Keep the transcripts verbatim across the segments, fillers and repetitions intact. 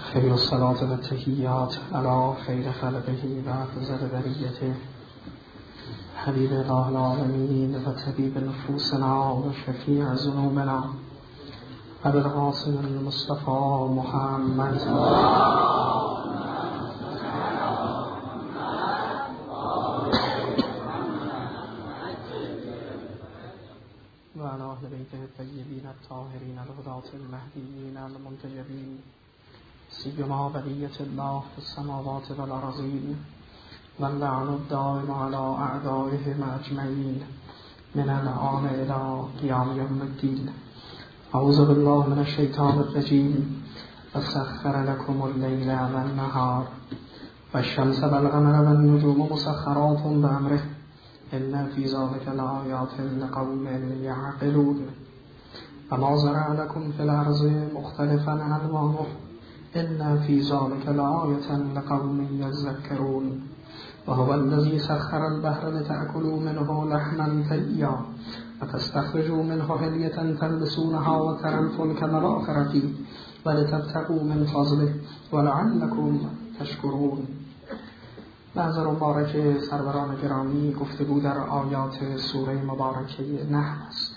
خیر الصلاة و التحیات علی خیر خلقه و افضل بریته حبیب الله العالمین و طبیب نفوسنا و شفیع ذنوبنا ابوالقاسم المصطفى محمد و علی اهل بیته الطیبین الطاهرین الهداة المهدیین المنتجبین سیما بقیة الله في السماوات والأرضین واللعن الدائم على أعدائهم أجمعین من الآن إلى قیام یوم الدین. اعوذ بالله من الشیطان الرجیم. وسخر لكم الليل والنهار والشمس والقمر والنجوم مسخرات بأمره إن في ذلك لآيات لقوم يعقلون. وما زرع لكم في الأرض مختلفا ألوانه إن في ذلك لآية لقوم يذكرون. وهو الذي سخر البحر لتأكلوا منه لحما طريا وتستخرجوا منه حلية تلبسونها وترى الفلك مواخر فيه ولتبتغوا من فضله ولعلكم تشکرون. منظر مبارک سروران گرامی گفتگو در آیات سوره مبارکه نحل است.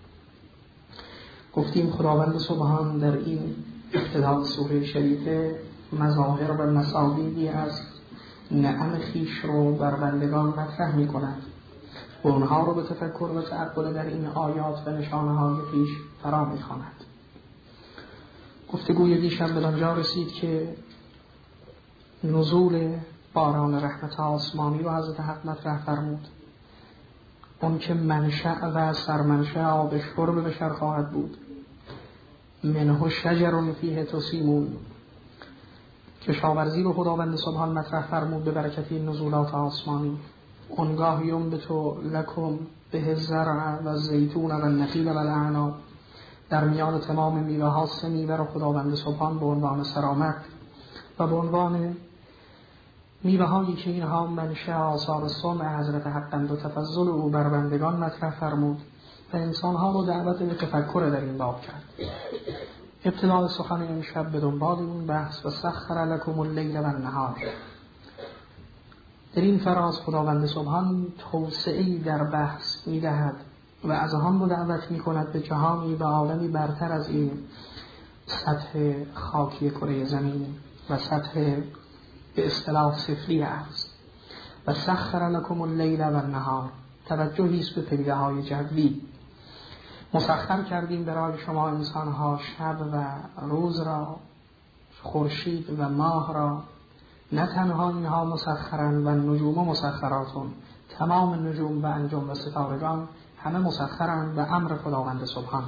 گفتیم خداوند سبحان در این ابتدای سوره شریفه مظاهر و مساویی از نعم خیش رو بر بندگان مطرح می کند و اونها رو به تفکر و تعقل در این آیات و نشانه های خیش فرا می خواند. گفتگوی دیشب به آنجا رسید که نزول باران رحمت آسمانی رو حضرت حق مطرح فرمود. اون که منشأ و سرمنشأ آب شرب بشر خواهد بود. منه شجر فیه تسیمون. کشاورزی رو خداوند سبحان مطرح فرمود به برکت این نزولات آسمانی. اونگاه ینبت لکم به الزرع و الزیتون و النخیل و الاعناب. در میان تمام میوه ها سه میوه رو خداوند سبحان به عنوان سرآمد و به عنوان میوه هایی که اینها منشأ آثار صنع حضرت حقند و تفضل او بر بندگان مطرح فرمود و انسان ها رو دعوت به تفکر در این باب کرد. ابتدای سخن امشب به دنبال این بحث و سخر لکم اللیل و النهار. در این فراز خداوند سبحان توسعه‌ای در بحث می‌دهد و از آن رو دعوت می‌کند به جهانی و عالمی برتر از این سطح خاکی کره زمین و سطح به اصطلاح سفلی است. و سخر لکم اللیل و النهار توجهی است به پدیده‌های جوی. مسخر کردیم برای شما انسان‌ها شب و روز را، خورشید و ماه را. نه تنها اینها مسخرند و نجوم مسخراتون، تمام نجوم و انجم و ستارگان همه مسخرند به امر خداوند سبحان.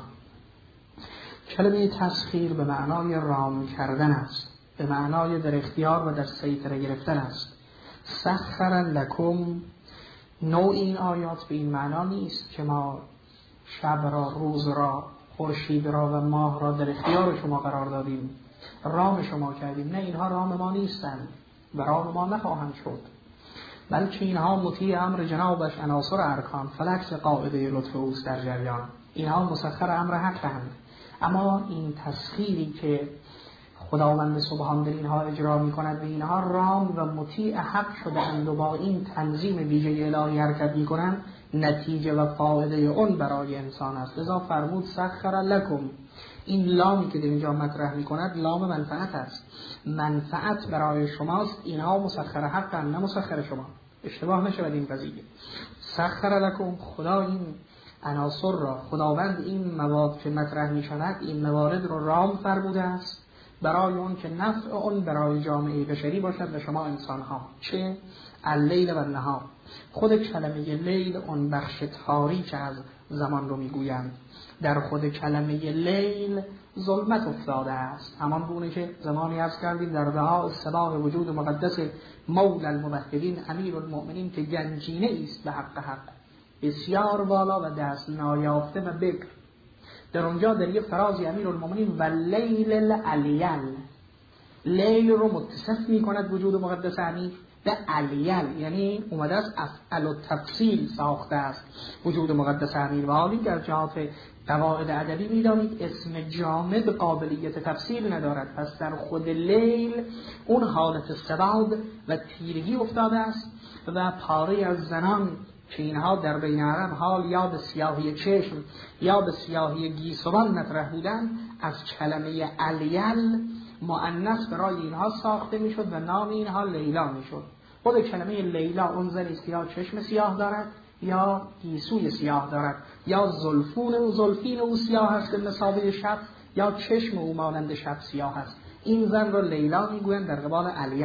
کلمه تسخیر به معنای رام کردن است، به معنای در اختیار و در سیطره گرفتن است. سخر لکم، نوع این آیات به این معنا نیست که ما شب را، روز را، خورشید را و ماه را در اختیار شما قرار دادیم، رام شما کردیم. نه، اینها رام ما نیستند و رام ما نخواهند شد، بلکه اینها مطیع امر جنابش عناصر ارکان فلکس قاعده لطف اوست در جریان. اینها مسخر امر حقند. اما این تسخیری که خداوند سبحان در اینها اجرا می کند به اینها رام و مطیع حق شده اند و با این تنظیم ویژه الهی حرکت می کنند، نتیجه و فایده اون برای انسان است. لذا فرمود سخر لکم. این لامی که در اینجا مطرح می کند لام منفعت است. منفعت برای شماست. اینها مسخر حق اند نه مسخر شما. اشتباه نشود این قضیه. سخر لکم، خدا این عناصر را، خداوند این مواد که مطرح می شود این موارد را رام فرموده است برای اون که نفع اون برای جامعه بشری باشد و شما انسان ها. چه؟ اللیل و النهار. خود کلمه لیل اون بخش تاریک از زمان رو میگویند. در خود کلمه لیل ظلمت افتاده است، همان گونه که زمانی عرض کردیم در دعا اصطلاح وجود مقدس مولا الموحدین امیر المؤمنین که گنجینه است به حق حق، بسیار بالا و دست نایافته و بکر. در اونجا در یک فرازی امیر المؤمنین و لیل الالیل، لیل رو متصف می کند وجود مقدس امیر، به علیل، یعنی اومده است افعل و تفصیل ساخته است وجود مقدس امیر. و حالی در جهات قواعد ادبی می‌دانید اسم جامد قابلیت تفصیل ندارد، پس در خود لیل اون حالت سواد و تیرگی افتاده است و پاره از زنان که اینها در بین عرب حال یا به سیاهی چشم یا به سیاهی گیسوان مطرح بودن، از کلمه علیل مؤنث برای اینها ساخته میشد و نام اینها لیلا میشد. خود کلمه لیلا اون زنی است یا چشم سیاه دارد یا گیسوی سیاه دارد، یا زلفون و زلفین او سیاه است که مساوی شب، یا چشم او مانند شب سیاه است. این زن را لیلا میگویند در قبال علیل.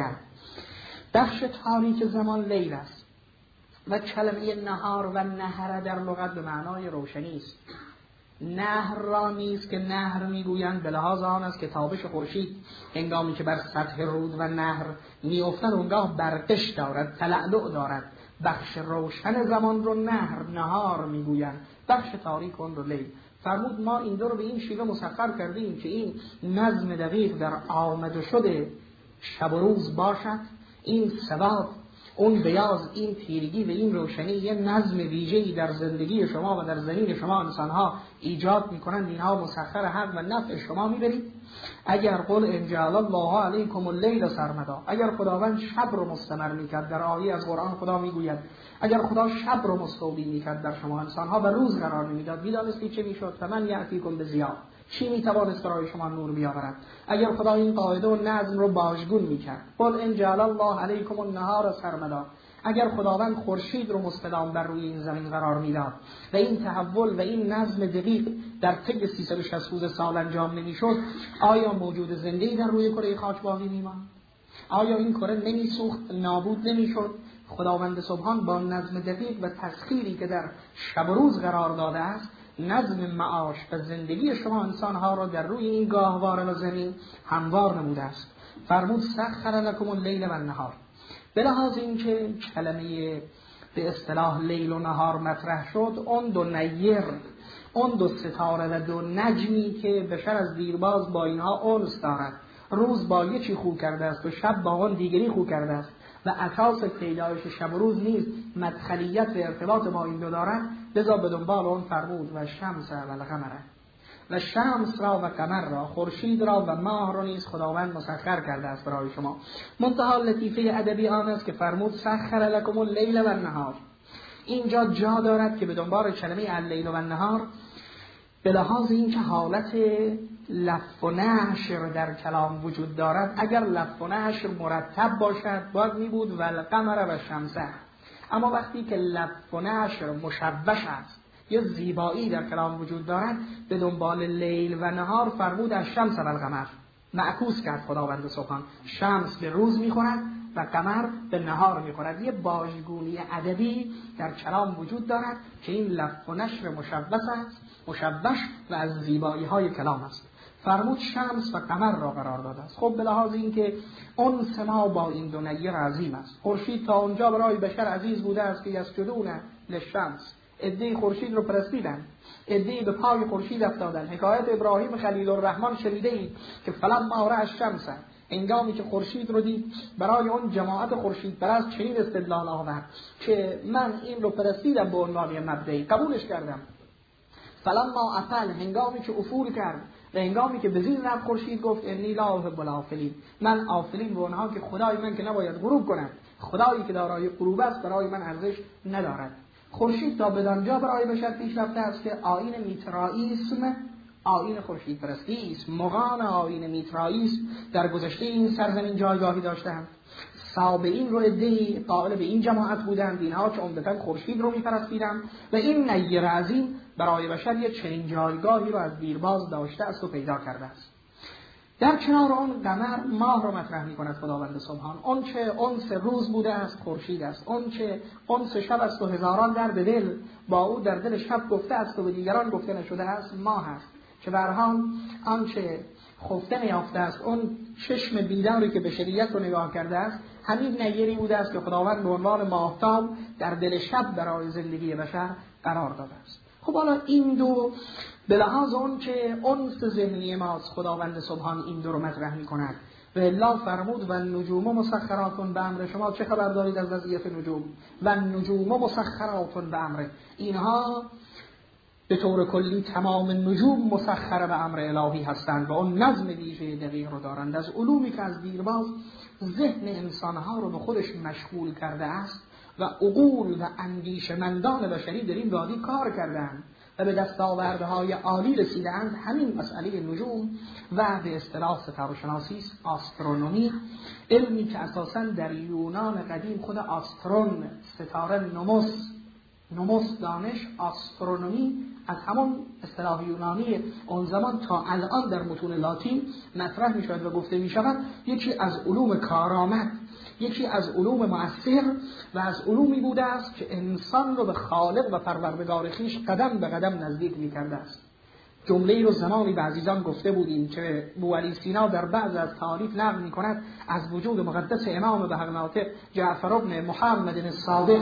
بخش تاریک زمان لیل است و کلمه نهار و نهر در لغت به معنای روشنی است. نهر را نیست که نهر میگویند به لحاظ آن است که تابش خورشید هنگامی که بر سطح رود و نهر میافتد اونگاه برقش دارد، تلألؤ دارد. بخش روشن زمان رو نهر، نهار میگویند، بخش تاریک اون رو لیل. فرمود ما این دو رو به این شیوه مسخر کردیم که این نظم دقیق در آمد و شده شب و روز باشد، این سواد، اون بیاز، این تیرگی و این روشنی یه نظم ویژه‌ای در زندگی شما و در ذهن شما انسان‌ها ایجاد می‌کنند. اینها مسخر حق و نفع شما می‌برید. اگر قل ان جعل الله علیکم اللیل سرمدا، اگر خداوند شب رو مستمر می‌کرد، در آیه از قرآن خدا میگوید اگر خدا شب رو مستولی می‌کرد در شما انسان‌ها و روز قرار نمی‌داد، می‌دانستید چه می‌شد؟ فمن یأتیکم بضیاء، چی می‌توانست برای شما نور بیاورد؟ اگر خدا این قاعده و نظم رو باجگون می‌کرد، قل ان جعل الله علیکم النهار سرمدا، اگر خداوند خورشید رو مستدام بر روی این زمین قرار میداد و این تحول و این نظم دقیق در طی سیصد و شصت روز سال انجام نمیشد، آیا موجود زنده‌ای در روی کره خاک باقی میماند؟ آیا این کره نمیسوخت، نابود نمیشد؟ خداوند سبحان با نظم دقیق و تسخیری که در شب و روز قرار داده است، نظم معاش و زندگی شما انسان‌ها را در روی این گاهواره و زمین هموار نموده است. فرمود سخر لکم اللیل و النهار. به لحاظ اینکه کلمه به اصطلاح لیل و نهار مطرح شد، اون دو نیر، اون دو ستاره و دو نجمی که بشر از دیرباز با اینها انس دارد، روز با یکی خو کرده است و شب با آن دیگری خو کرده است و اساس پیدایش شب و روز نیز مدخلیت و ارتباط با این دو دارد، لذا به دنبال اون فرمود و شمس و القمر، و شمس را و قمر را، خورشید را و ماه را نیز خداوند مسخر کرده است برای شما. منتها لطیفه ادبی آن است که فرمود سخر لکم اللیل و النهار. اینجا جا دارد که به دنبال کلمه اللیل و النهار به لحاظ اینکه حالت لف و نشر در کلام وجود دارد، اگر لف و نشر مرتب باشد باید می بود و القمر و شمسه، اما وقتی که لف و نشر مشوش است یا زیبایی در کلام وجود دارد، به دنبال لیل و نهار فرمود از شمس و القمر. معکوس کرد خداوند سبحان، شمس به روز میخورد و قمر به نهار میخورد. یه باژگونی ادبی در کلام وجود دارد که این لف و نشر مشوش است، مشوش و از زیبایی های کلام است. فرمود شمس و قمر را قرار داده است. خب به لحاظ اینکه اون سما با این دو نیر عظیم است، خورشید تا اونجا برای بشر عزیز بوده است که یسجدون للشمس، عده‌ای خورشید رو پرستیدن، عده‌ای به پای خورشید افتادن. حکایت ابراهیم خلیل الرحمن شنیده اید که فلما رأى الشمس، هنگامی که خورشید رو دید، برای اون جماعت خورشید پرست چنین استدلال آورد که من این رو پرستیدم به عنوان مبدئی، قبولش کردم. فلما افل، هنگامی که افول کرد و هنگامی که بزین رفت خورشید گفت انی لا احب الافلین، من آفلین به اونها که خدای من که نباید غروب کنند، خدایی که دارای غروب است برای من ارزش ندارد. خورشید تا بدانجا برای بشر پیش رفته است که آیین میترائیسم، آیین خورشید پرستی است، مغان آیین میترائیسم در گذشته این سرزمین جایگاهی داشتند. سابعین رو عده‌ای قائل به این جماعت بودند، اینها که عمدتاً خورشید رو میپرستیدند و این نیر عظیم برای بشر یک چنین جایگاهی رو از دیرباز داشته است و پیدا کرده است. در کنار آن قمر ماه را مطرح می کند خداوند سبحان. اون چه انس روز بوده است خورشید است، اون چه انس شب است و هزاران درد دل با او در دل شب گفته است و به دیگران گفته نشده است، ماه است که برهان آنچه خفته نیافته است، اون چشم بیداری که بشریت رو نگاه کرده است، همین نیری بوده است که خداوند به عنوان ماهتاب در دل شب برای زندگی بشر قرار داده است. خب حالا این دو به لحاظ اون که انس ذهنی ماست، خداوند سبحان این دو رو مطرح می‌کند. و الله فرمود و النجوم مسخرات بامر شما چه خبر دارید از وضعیت نجوم؟ و النجوم مسخرات بامر، اینها به طور کلی تمام نجوم مسخر به امر الهی هستند و اون نظم ویژه دقیق رو دارند. از علومی که از دیرباز ذهن انسانها رو به خودش مشغول کرده است و عقول و اندیشمندان بشری در این وادی کار کردند و به دستاوردهای عالی رسیدند، همین مسئله نجوم و به اصطلاح ستاره شناسی است، آسترونومی، علمی که اساساً در یونان قدیم خود آسترون ستاره، نوموس نوموس دانش، آسترونومی از همون اصطلاح یونانی اون زمان تا الان در متون لاتین مطرح می شود و گفته می شود یکی از علوم کارآمد، یکی از علوم مؤثر و از علومی بوده است که انسان رو به خالق و پروردگار خویش قدم به قدم نزدیک می کرده است. جمله رو زمانی به عزیزان گفته بودیم که بوعلی سینا در بعض از تعالیف نقل می کند از وجود مقدس امام بحق ناطق جعفر بن محمد الصادق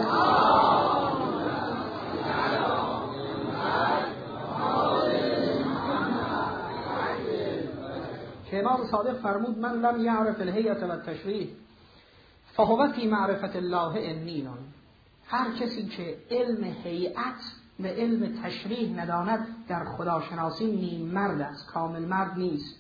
که امام صادق فرمود من لم یعرف الهیئة و التشریح فهو فی معرفت الله عنین. هر کسی که علم هیئت و علم تشریح نداند در خداشناسی نیم مرد است، کامل مرد نیست.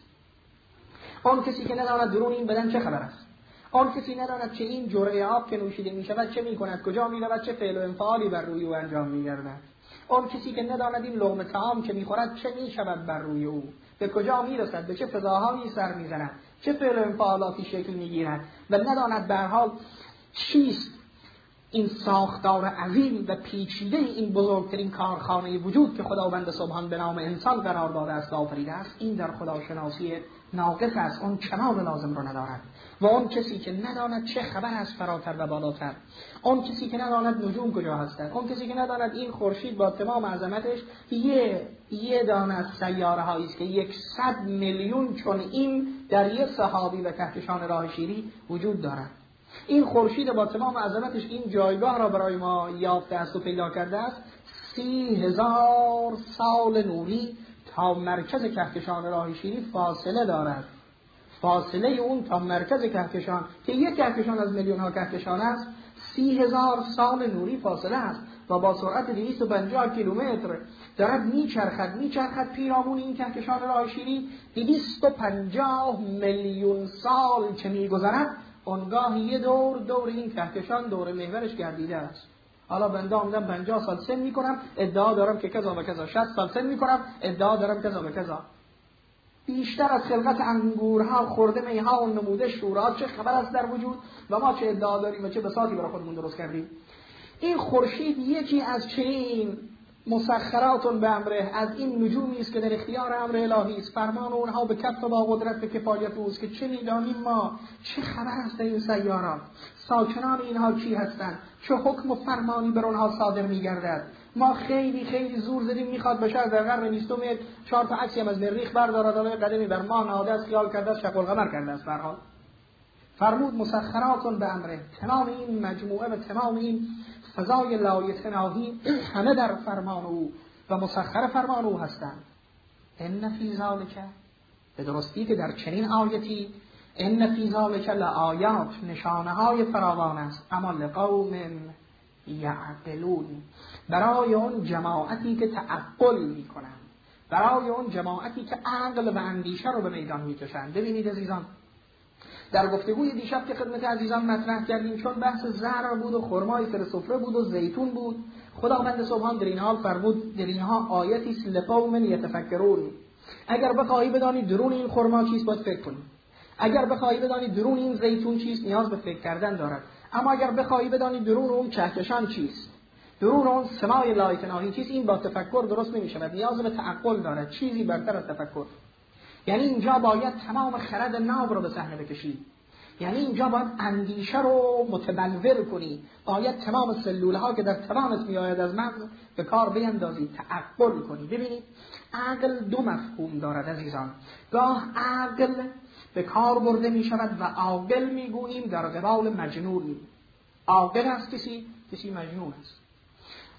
آن کسی که نداند درون این بدن چه خبر است، آن کسی نداند چه این جرعه آب که نوشیده می شود چه می کند، کجا می رود، چه فعل و انفعالی بر روی او انجام می گردد، آن کسی که نداند این لقمه طعام که می خورد چه می شود بر روی او، به کجا می رسد، به چه فضاهایی سر می زند، چه فعل و انفعالاتی شکل می گیرد و نداند به هر حال چیست این ساختار عظیم و پیچیده این بزرگترین کارخانه وجود که خداوند سبحان به نام انسان قرار داده است و آفریده است، این در خداشناسی ناقص است، اون کمال لازم رو ندارد. و اون کسی که نداند چه خبر است فراتر و بالاتر، اون کسی که نداند نجوم کجا هستند، اون کسی که نداند این خورشید با تمام عظمتش یه یه دانه از سیاره هایی است که یکصد میلیون چون این در یک صحابی و کهکشان راه شیری وجود دارد، این خورشید با تمام عظمتش این جایگاه را برای ما یافته است و پیدا کرده است، سی هزار سال نوری تا مرکز کهکشان راه شیری فاصله دارد. فاصله اون تا مرکز کهکشان که یک کهکشان از میلیون ها کهکشان است، سی هزار سال نوری فاصله است و با سرعت دویست و پنجاه کیلومتر دارد میچرخد میچرخد پیرامون این کهکشان راه شیری. دویست و پنجاه میلیون سال که میگذرد اونگاه یه دور دور این کهکشان دور محورش گردیده است. حالا بنده آمدم پنجاه سال سن میکنم ادعا دارم که کذا و کذا، شصت سال سن میکنم ادعا دارم کذا و کذا. بیشتر از خلقت انگورها، خورده میها و نموده شورها چه خبر است در وجود و ما چه ادعا داریم و چه بساطی برای خودمون درست کردیم. این خورشید یکی از چنین مسخرات به امره، از این نجومی است که در اختیار امر الهی است، فرمان اونها به کف و با قدرت به کفایت اوست که چه میدانیم ما چه خبر است در این سیارات، ساکنان اینها کی هستند، چه حکم و فرمانی بر آنها صادر میگردد. ما خیلی خیلی زور زدیم میخواد بشر در قرن بیستم چهار تا عکسی هم از مریخ بردارد و قدمی بر ما نهاده است، خیال کرده است شق القمر کرده است. به هر حال فرمود مسخرات به امره، تمام این مجموعه و تمام این فضای لایتناهی همه در فرمان او و مسخر فرمان او هستند. ان فی ذلک، به درستی که در چنین آیتی ان فی ذلک لآیات، نشانه های فراوان است، اما لقوم یعقلون، برای اون جماعتی که تعقل میکنند، برای اون جماعتی که عقل و اندیشه رو به میدان میکشند. ببینید عزیزان، در گفتگوی دیشب که خدمت عزیزان مطرح کردیم، چون بحث زرع بود و خرمای سر سفره بود و زیتون بود، خداوند سبحان در این حال فرمود در اینها آیتی است لقوم یتفکرون. اگر بخواهی بدانی درون این خرما چیست باید فکر کنی، اگر بخواهی بدانی درون این زیتون چیست نیاز به فکر کردن دارد، اما اگر بخواهی بدانی درون اون کهکشان چیست، درون اون سمای لایتناهی چیست، این با تفکر درست نمی‌شود، نیاز به تعقل دارد، چیزی برتر از تفکر. یعنی اینجا باید تمام خرد ناب رو به صحنه بکشی، یعنی اینجا باید اندیشه رو متبلور کنی، باید تمام سلوله ها که در توانت میآید از مغز به کار بیندازی، تعقل کنی. ببینید عقل دو مفهوم دارد عزیزان، گاه عقل به کار برده می شود و عاقل میگوییم در قبال مجنون. عاقل است کسی، کسی مجنون است.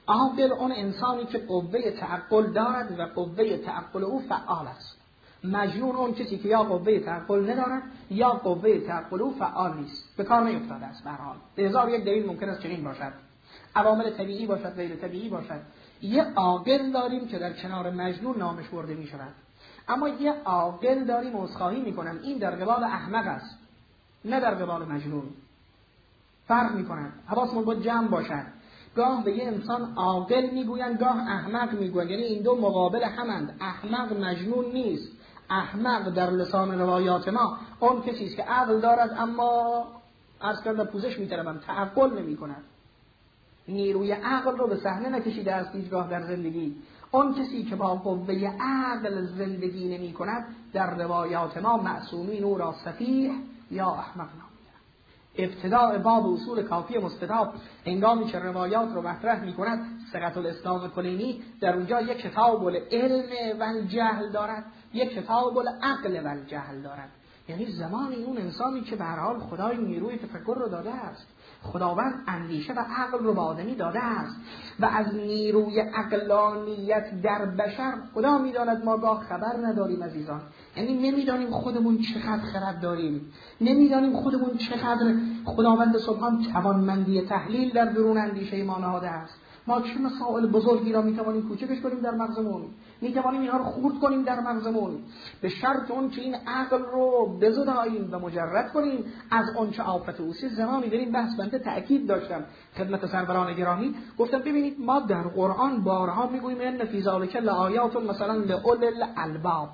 عاقل اون انسانی که قوه تعقل دارد و قوه تعقل او فعال است. مجنون اون کسی که یا قوه تعقل ندارد یا قوه تعقل او فعال نیست، به کار نیفتاده است. به هر حال به هزار یک دلیل ممکن است چنین باشد، عوامل طبیعی باشد، غیر طبیعی باشد. یه عاقل داریم که در کنار مجنون نامش برده می شود، اما یه عاقل داریم، عذرخواهی میکنم، این در قبال احمق است نه در قبال مجنون. فرق میکنن، حواسمون باید جمع باشد. گاه به یه انسان عاقل میگویند، گاه احمق میگویند، یعنی این دو مقابل همند. احمق مجنون نیست. احمق در لسان روایات ما اون کسی است که عقل دارد اما عرض کردم پوزش میطلبم، تعقل نمیکند، نیروی عقل رو به صحنه نکشیده است هیچگاه در زندگی. اون کسی که با قوه عقل زندگی نمی کند در روایات ما معصومین او را سفیه یا احمق نامیدند. ابتداء باب اصول کافی مستطاب هنگامی که روایات رو مطرح می کند، صحت الاسلام کلینی در اونجا یک کتاب العلم و الجهل دارد، یک کتاب العقل و الجهل دارد. یعنی زمان اون انسانی که به هر حال خدای نیروی تفکر رو داده است، خداوند اندیشه و عقل رو به آدمی داده است و از نیروی عقلانیت در بشر خدا میداند ما گاه خبر نداریم عزیزان. یعنی نمیدانیم خودمون چقدر خرد داریم، نمیدانیم خودمون چقدر خداوند سبحان توانمندی تحلیل در درون اندیشه ما نهاده است. ما چه مسائل بزرگی را میتوانیم کوچکش کنیم در مغزمون، میتوانیم اینها رو خورد کنیم در مغزمون، به شرط اون که این عقل رو بزداییم و مجرد کنیم از اون چه آفت اوست. زمانی در این بحث بنده تأکید داشتم خدمت سروران گرامی، گفتم ببینید ما در قرآن بارها میگوییم ان فی ذلک لآیات مثلا لأولی الالباب.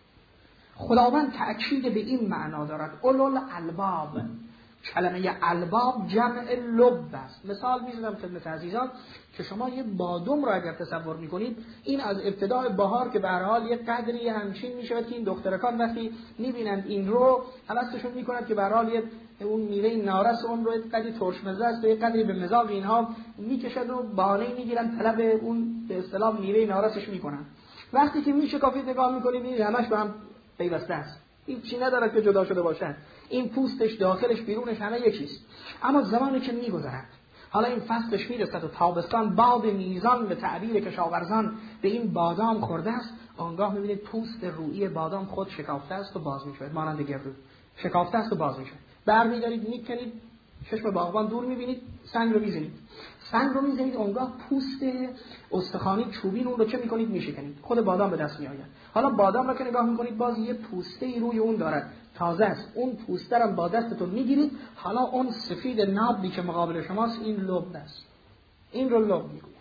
خداوند تأکید به این معنا دارد، اولو الالباب. کلمه الباب جمع لب است. مثال میزنم خدمت عزیزان که شما یه بادام را اگر تصور میکنید، این از ابتدای بهار که به هر حال یه قدری همچین میشود که این دخترکان وقتی میبینند این رو حواسشون میکنند که به هر حال اون میوه نارس اون رو قدری ترش مزه است و یه قدری به مزاج اینها میکشد و بهانه میگیرن طلب اون به اصطلاح میوه نارسش میکنن. وقتی که میشه کافی نگاه میکنید این همش به هم پیوسته است، این چی نداره که جدا شده باشن، این پوستش داخلش بیرونش همه یکیست. اما زمانی که میگذرد، حالا این فصلش میرسد و تابستان باد میزان به تعبیر کشاورزان به این بادام خورده است، آنگاه میبینید پوست روئی بادام خود شکافته است و باز میشود، مانند گردو شکافته است و باز میشود. برمیدارید میکنید، چشم باغبان دور میبینید، سنگ رو میزنید سنگ رو میزنید اونگاه پوست استخوانی چوبین اون رو چه میکنید؟ میشکنید، خود بادام به دست میآید. حالا بادام رو که نگاه میکنید باز یه پوسته روی اون دارد، تازه است، اون پوسته رو با دستتون میگیرید، حالا اون سفید نابی که مقابل شماست این لب است، این رو لب میگوید.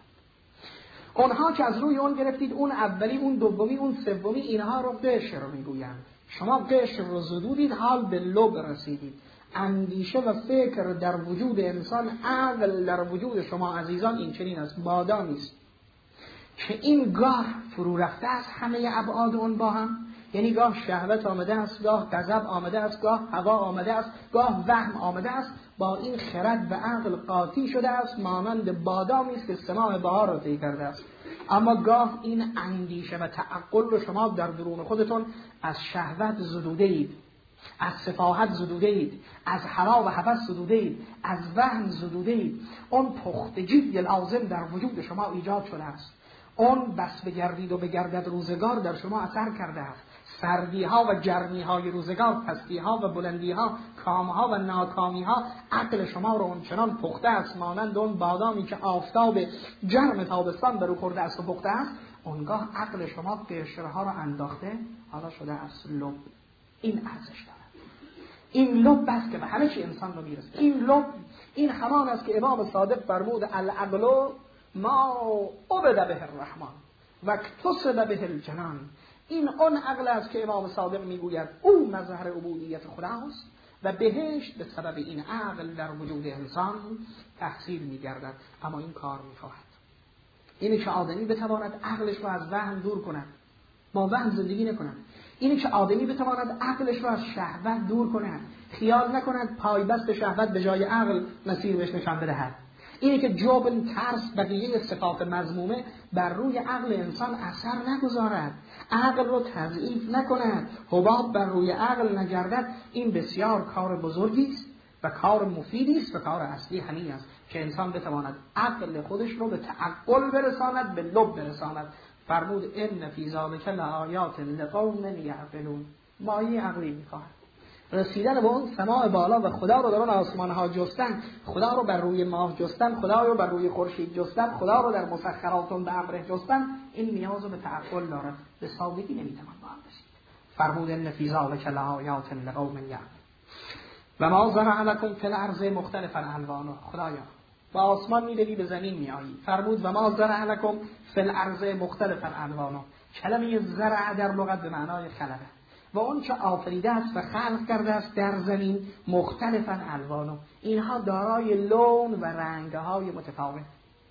اونها که از روی اون گرفتید، اون اولی، اون دومی، اون سومی، اینها رو قشر میگویند. شما قشر رو زدودید، حال به لب رسیدید. اندیشه و فکر در وجود انسان، عقل در وجود شما عزیزان این چنین است، بادامی است که این گاه فرو رفته است همه ابعاد اون با هم. یعنی گاه شهوت آمده است، گاه غضب آمده است، گاه هوا آمده است، گاه وهم آمده است، با این خرد و عقل قاطی شده است، مانند بادامی است که سماع بهار را طی کرده است. اما گاه این اندیشه و تعقل رو شما در درون خودتون از شهوت زدوده اید، از سفاهت زدوده اید، از هوا و هوس زدوده اید، از وهم زدوده اید. اون پختگی لازم در وجود شما ایجاد شده است، اون بس بگردید و بگردد روزگار در شما اثر کرده است. سردی ها و گرمی های روزگار، پستی ها و بلندی ها، کام ها و ناکامی ها عقل شما رو اونچنان پخته است، مانند اون بادامی که آفتاب گرم تابستان بر او خورده است و پخته است. اونگاه عقل شما قشرها رو انداخته، حالا شده است لب. این ارزش دارد، این لب است که به همه چی انسان رو میرسه. این لب، این همان است که امام صادق فرمود العقل ما عبد به الرحمن و اکتسب به الجنان. این اون عقل است که امام صادق میگوید او مظهر عبودیت خداست و بهشت به سبب این عقل در وجود انسان تحصیل میگردد. اما این کار میخواهد اینی که آدمی بتواند عقلش رو از وهم دور کند، با وهم زندگی نکند. اینی که آدمی بتواند عقلش رو از شهوت دور کند، خیال نکند پایبست شهوت به جای عقل مسیر بهش نشان بدهد. اینی که جبن، ترس، بقیه صفات مذمومه بر روی عقل انسان اثر نگذارد، عقل رو تضعیف نکند، حباب بر روی عقل نگردد. این بسیار کار بزرگی است و کار مفیدی است و کار اصلی همین است که انسان بتواند عقل خودش رو به تعقل برساند، به لب برساند. فرمود ان فی ذلک لآیات لقوم یعقلون. مایه عقلی میخواد رسیدن به اون سماع بالا و خدا رو در اون آسمان ها جستن، خدا رو بر روی ماه جستن، خدا رو بر روی خورشید جستن، خدا رو در مسخراتون به امره جستن. این نیاز به تعقل داره، به سادگی نمیتوان به آن رسید. فرمود ان فی ذلک لآیات لقوم یعقلون. و ما زرع لکم فی الارض مختلفا الوانه. خدایا با آسمان می‌روی به زمین میآیی. فرمود و ما زرع لکم فی الارض مختلفا الوانه. کلمه زرع در لغت به معنای خلقه و اون چه آفریده است و خلق کرده است در زمین مختلفا الوانه، اینها دارای لون و رنگ‌های متفاوت.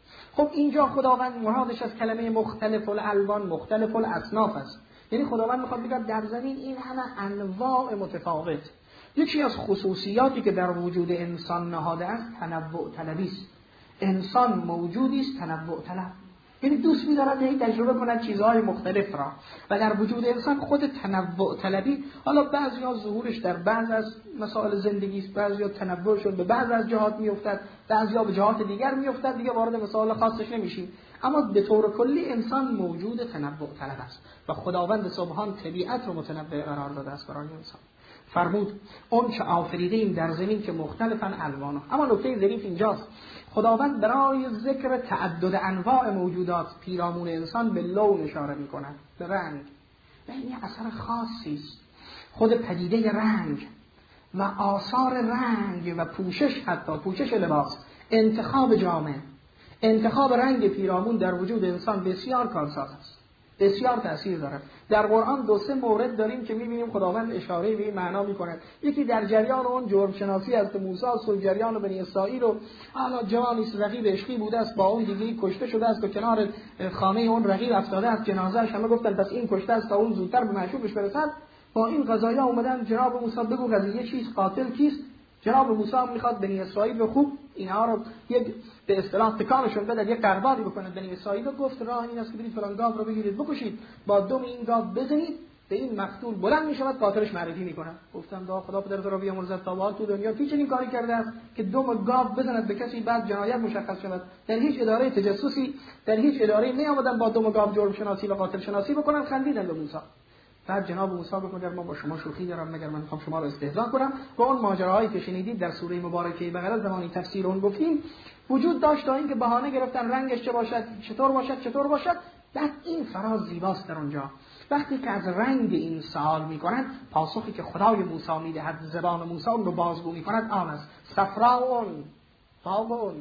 خب اینجا خداوند مرادش از کلمه مختلف الالوان مختلف الاصناف است، یعنی خداوند میخواد بگه در زمین این همه انواع متفاوت. یکی از خصوصیاتی که در وجود انسان نهاده است تنوع طلبی است. انسان موجودی است تنوع طلب، یعنی دوست می‌دارد هی تجربه کند چیزهای مختلف را و در وجود انسان خود تنوع طلبی، حالا بعضی‌ها ظهورش در بعض از مسائل زندگی است، بعضی‌ها تنوعشون به بعض از جهات میافتد، بعضی‌ها به جهات دیگر میافتد، دیگه وارد مسائل خاصش نمیشیم. اما به طور کلی انسان موجود تنوع طلب است و خداوند سبحان طبیعت رو متنوع قرار داده است برای انسان. فرمود اون چه آفریده ایم در زمین که مختلفاً الوانه. اما نکته ظریف اینجاست، خداوند برای ذکر تعدد انواع موجودات پیرامون انسان به لون اشاره می‌کند، به رنگ. و این اثر خاصی است. خود پدیده رنگ و آثار رنگ و پوشش، حتی پوشش لباس، انتخاب جامه، انتخاب رنگ پیرامون در وجود انسان بسیار کارساز است، بسیار تأثیر دارد. در قرآن دو سه مورد داریم که می‌بینیم خداوند اشاره به این معنا می‌کند. یکی در جریان اون جرم شناسی از موسی است و جریان بنی اسرائیل و حالا جوانی است رقیب عشقی بوده است، با اون دیگری کشته شده است و کنار خانه اون رقیب افتاده است، جنازه‌اش همه گفتن پس این کشته است تا اون زودتر به معشوقش برسد. با این قضایا اومدن جناب موسی بگو قضیه چیست، قاتل کیست؟ جناب موسی هم میخواد بنی اسرائیل رو خوب اینها رو یک به اصطلاح تکانشون بده، یک قربانی بکنه. بنی اسرائیل رو گفت راه این است که برید فلان گاو رو بگیرید بکشید، با دم این گاو بزنید، به این مقتول بلند میشود قاتلش معرفی میکنه. گفتم دا خدا پدرت رو بیامرزد تا با تو دنیا کی چنین کاری کرده است که دم گاو بزند به کسی بعد جنایت مشخص شود؟ در هیچ اداره تجسسی در هیچ اداره نیامدن با دم گاو جرم شناسی و قاتل شناسی بکنن. خندیدن به موسی. بعد جناب موسی گفت ما با شما شوخی دارم، مگر من میخوام شما رو استهزا کنم؟ و اون ماجراهایی که شنیدید در سوره مبارکه بقره زمانی تفسیر اون گفتیم وجود داشت تا اینکه بهانه گرفتن رنگش چه باشد، چطور باشد، چطور باشد. بعد این فراز زیباست در اونجا وقتی که از رنگ این سوال میکنن، پاسخی که خدای موسی میدهد، زبان موسی اون رو بازگو میکند آن است صفراون باغون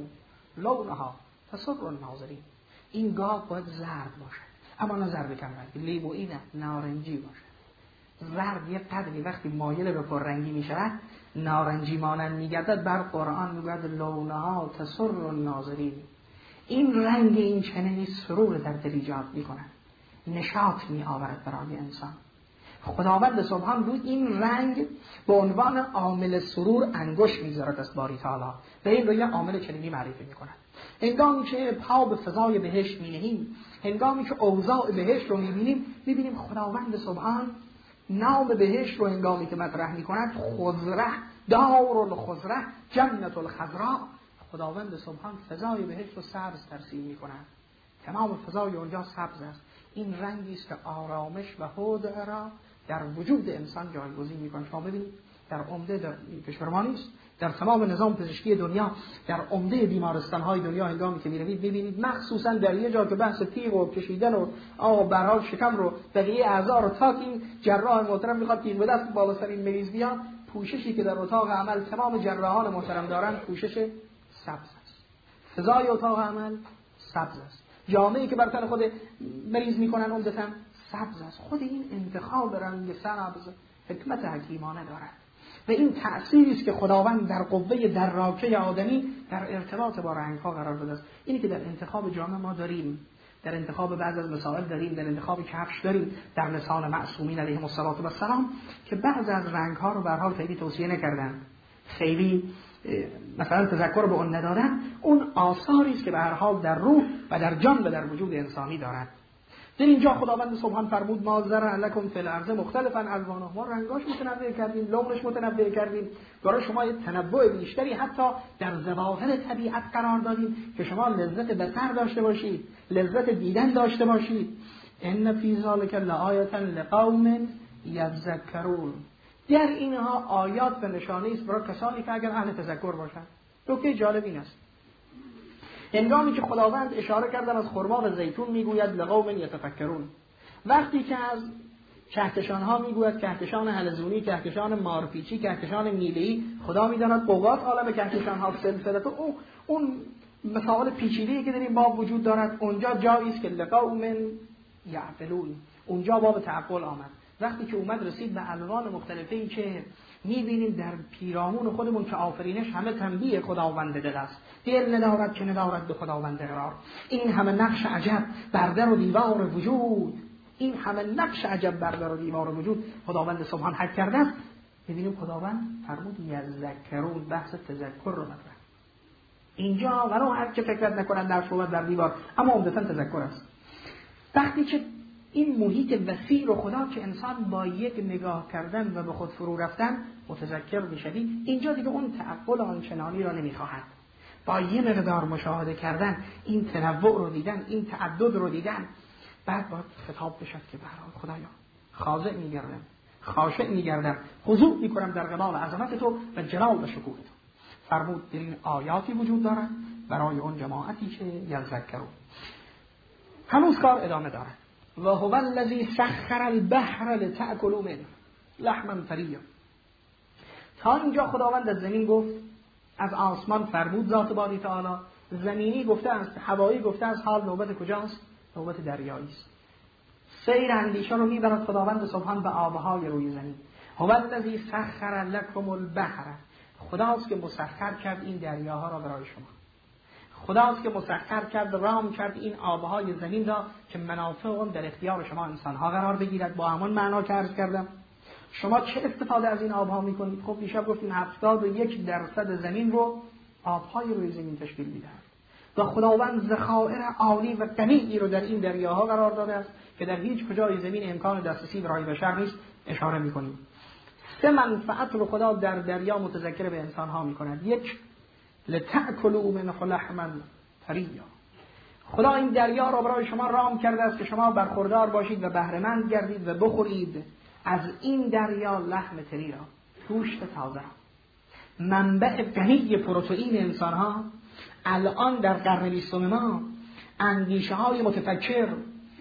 لونها تسر الناظرین. این گاو باید زرد باشد، اما نه زرد کم رنگ، لیمویی نه، نارنجی باشد. زرد یک قدری وقتی مایل به پررنگی می شود نارنجی مانند می گردد. بر قرآن می گوید لونها تسر الناظرین. این رنگ این چنینی سرور در دل ایجاد می کند، نشاط می آورد برای انسان. خداوند سبحان بود این رنگ به عنوان عامل سرور انگشت می گذارد از باری تعالی و این رو یک عامل چنینی معرفی می کند. هنگامی که پا به فضای بهشت می نهیم، هنگامی که اوضاع بهشت رو می بینیم، می بینیم خداوند سبحان نام بهشت رو هنگامی که مطرح می کند خضره، دار الخضره، جنت الخضراء. خداوند سبحان فضای بهشت رو سبز ترسیم می کند، تمام فضای اونجا سبز است. این رنگی است که آرامش و هدوء را در وجود انسان جایگزین می کند. شما ببینید در عمده در کشور ما نیست، در تمام نظام پزشکی دنیا، در عمده بیمارستان‌های دنیا هنگامی که می‌روید می‌بینید مخصوصاً در یه جا که بحث تیغ و کشیدن و آب برحال شکم رو بقیه اعضا رو تا این جراح محترم می‌خواد تیغ به دست بالا سر این مریض بیان، پوششی که در اتاق عمل تمام جراحان محترم دارن پوشش سبز است. فضای اتاق عمل سبز است. جامه‌ای که بر تن خود مریض می‌کنن عمدتاً سبز است. خود این انتخاب رنگ سبز حکمت حکیمانه دارد و این تأثیری است که خداوند در قوه دراکه آدمی در ارتباط با رنگ‌ها قرار داده است. اینی که در انتخاب جامه ما داریم، در انتخاب بعض از مسائل داریم، در انتخاب کفش داریم، در لسان معصومین علیهم السلام که بعض از رنگ‌ها رو به هر حال خیلی توصیه نکردن، خیلی مثلا تذکر به اون ندادن. اون آثاری است که به هر حال در روح و در جان و در وجود انسانی دارد. در اینجا خداوند سبحان فرمود ما زرع لکم فی الارض مختلفا الوانه، ما رنگاش متنوع کردیم، لونش متنوع کردیم، برای شما یه تنوع بیشتری حتی در ظواهر طبیعت قرار دادیم که شما لذت بصر داشته باشید، لذت دیدن داشته باشید. ان فی ذلک لآیة لقوم یذکرون، در اینها آیات و نشانه است برای کسانی که اگر اهل تذکر باشند. نکته جالب این است هنگامی که خداوند اشاره کردن از خرما و زیتون میگوید لقوم یتفکرون، وقتی که از کهکشان ها میگوید کهکشان حلزونی، کهکشان مارپیچی، کهکشان میله‌ای، خدا میداند اوقات عالم کهکشان ها سلسله او اون مسائل پیچیده‌ای که در این باب وجود دارد، اونجا جایی است که لقوم یعقلون، اونجا باب تعقل آمد. وقتی که اومد رسید به الوان مختلفی که میبینیم در پیرامون خودمون که آفرینش همه تنبیه خداوند دل است، دل ندارد که ندارد به خداوند قرار، این همه نقش عجب بر در و دیوار وجود، این همه نقش عجب بر در و دیوار وجود خداوند سبحان حک کرده است. ببینیم خداوند فرمود یذکرون، بحث تذکر رو مطرح اینجا، ولو هر که فکرت نکنن در صحبت در دیوار، اما عمدتاً تذکر است. وقتی که این محیط وسیع رو خدا که انسان با یک نگاه کردن و به خود فرو رفتن متذکر میشدی، اینجا دیگه اون تعقل آنچنانی را نمیخواهد. با یه مقدار مشاهده کردن، این تنوع رو دیدن، این تعدد رو دیدن، بعد باید خطاب بشد که برای خدایا خاضع میگردم، خاشع میگردم، خضوع میکنم در قبال عظمت تو و جلال و شکوه تو. فرمود در این آیاتی وجود دارد برای اون جماعتی که یذکرون. هنوز کار ادامه دارد. و هو الذی سخر البحر لتأکلوا منه لحما طریا. تا اینجا خداوند از زمین گفت، از آسمان فرمود ذات باری تعالی، زمینی گفته است، هوایی گفته است، حال نوبت کجاست؟ نوبت دریایی است. سیر اندیشه رو میبرد خداوند سبحان به آبهای روی زمین. هو الذی سخر لکم البحر، خداست که مسخر کرد این دریاها را برای شما، خداست که مسخر کرد، رام کرد این آبهای زمین را که منافع اون در اختیار شما انسانها قرار بگیرد. با همان معنا که عرض کردم شما چه استفاده از این آبها میکنید؟ خب دیشب گفتیم هفتاد و یک درصد زمین رو آبهای روی زمین تشکیل میدهند و خداوند ذخایر عالی و غنی رو در این دریاها قرار داده است که در هیچ کجای زمین امکان دسترسی برای بشر نیست. اشاره میکنیم سه منفعت رو خدا در دریا متذکر به انسانها میکند. یک، لتأکلوا منه لحما طریا، خدا این دریا را برای شما رام کرده است که شما برخوردار باشید و بهره مند گردید و بخورید از این دریا لحم طری را، گوشت تازه را. منبع غنی پروتئین انسان ها الان در قرن بیستم ما، اندیشه های متفکر،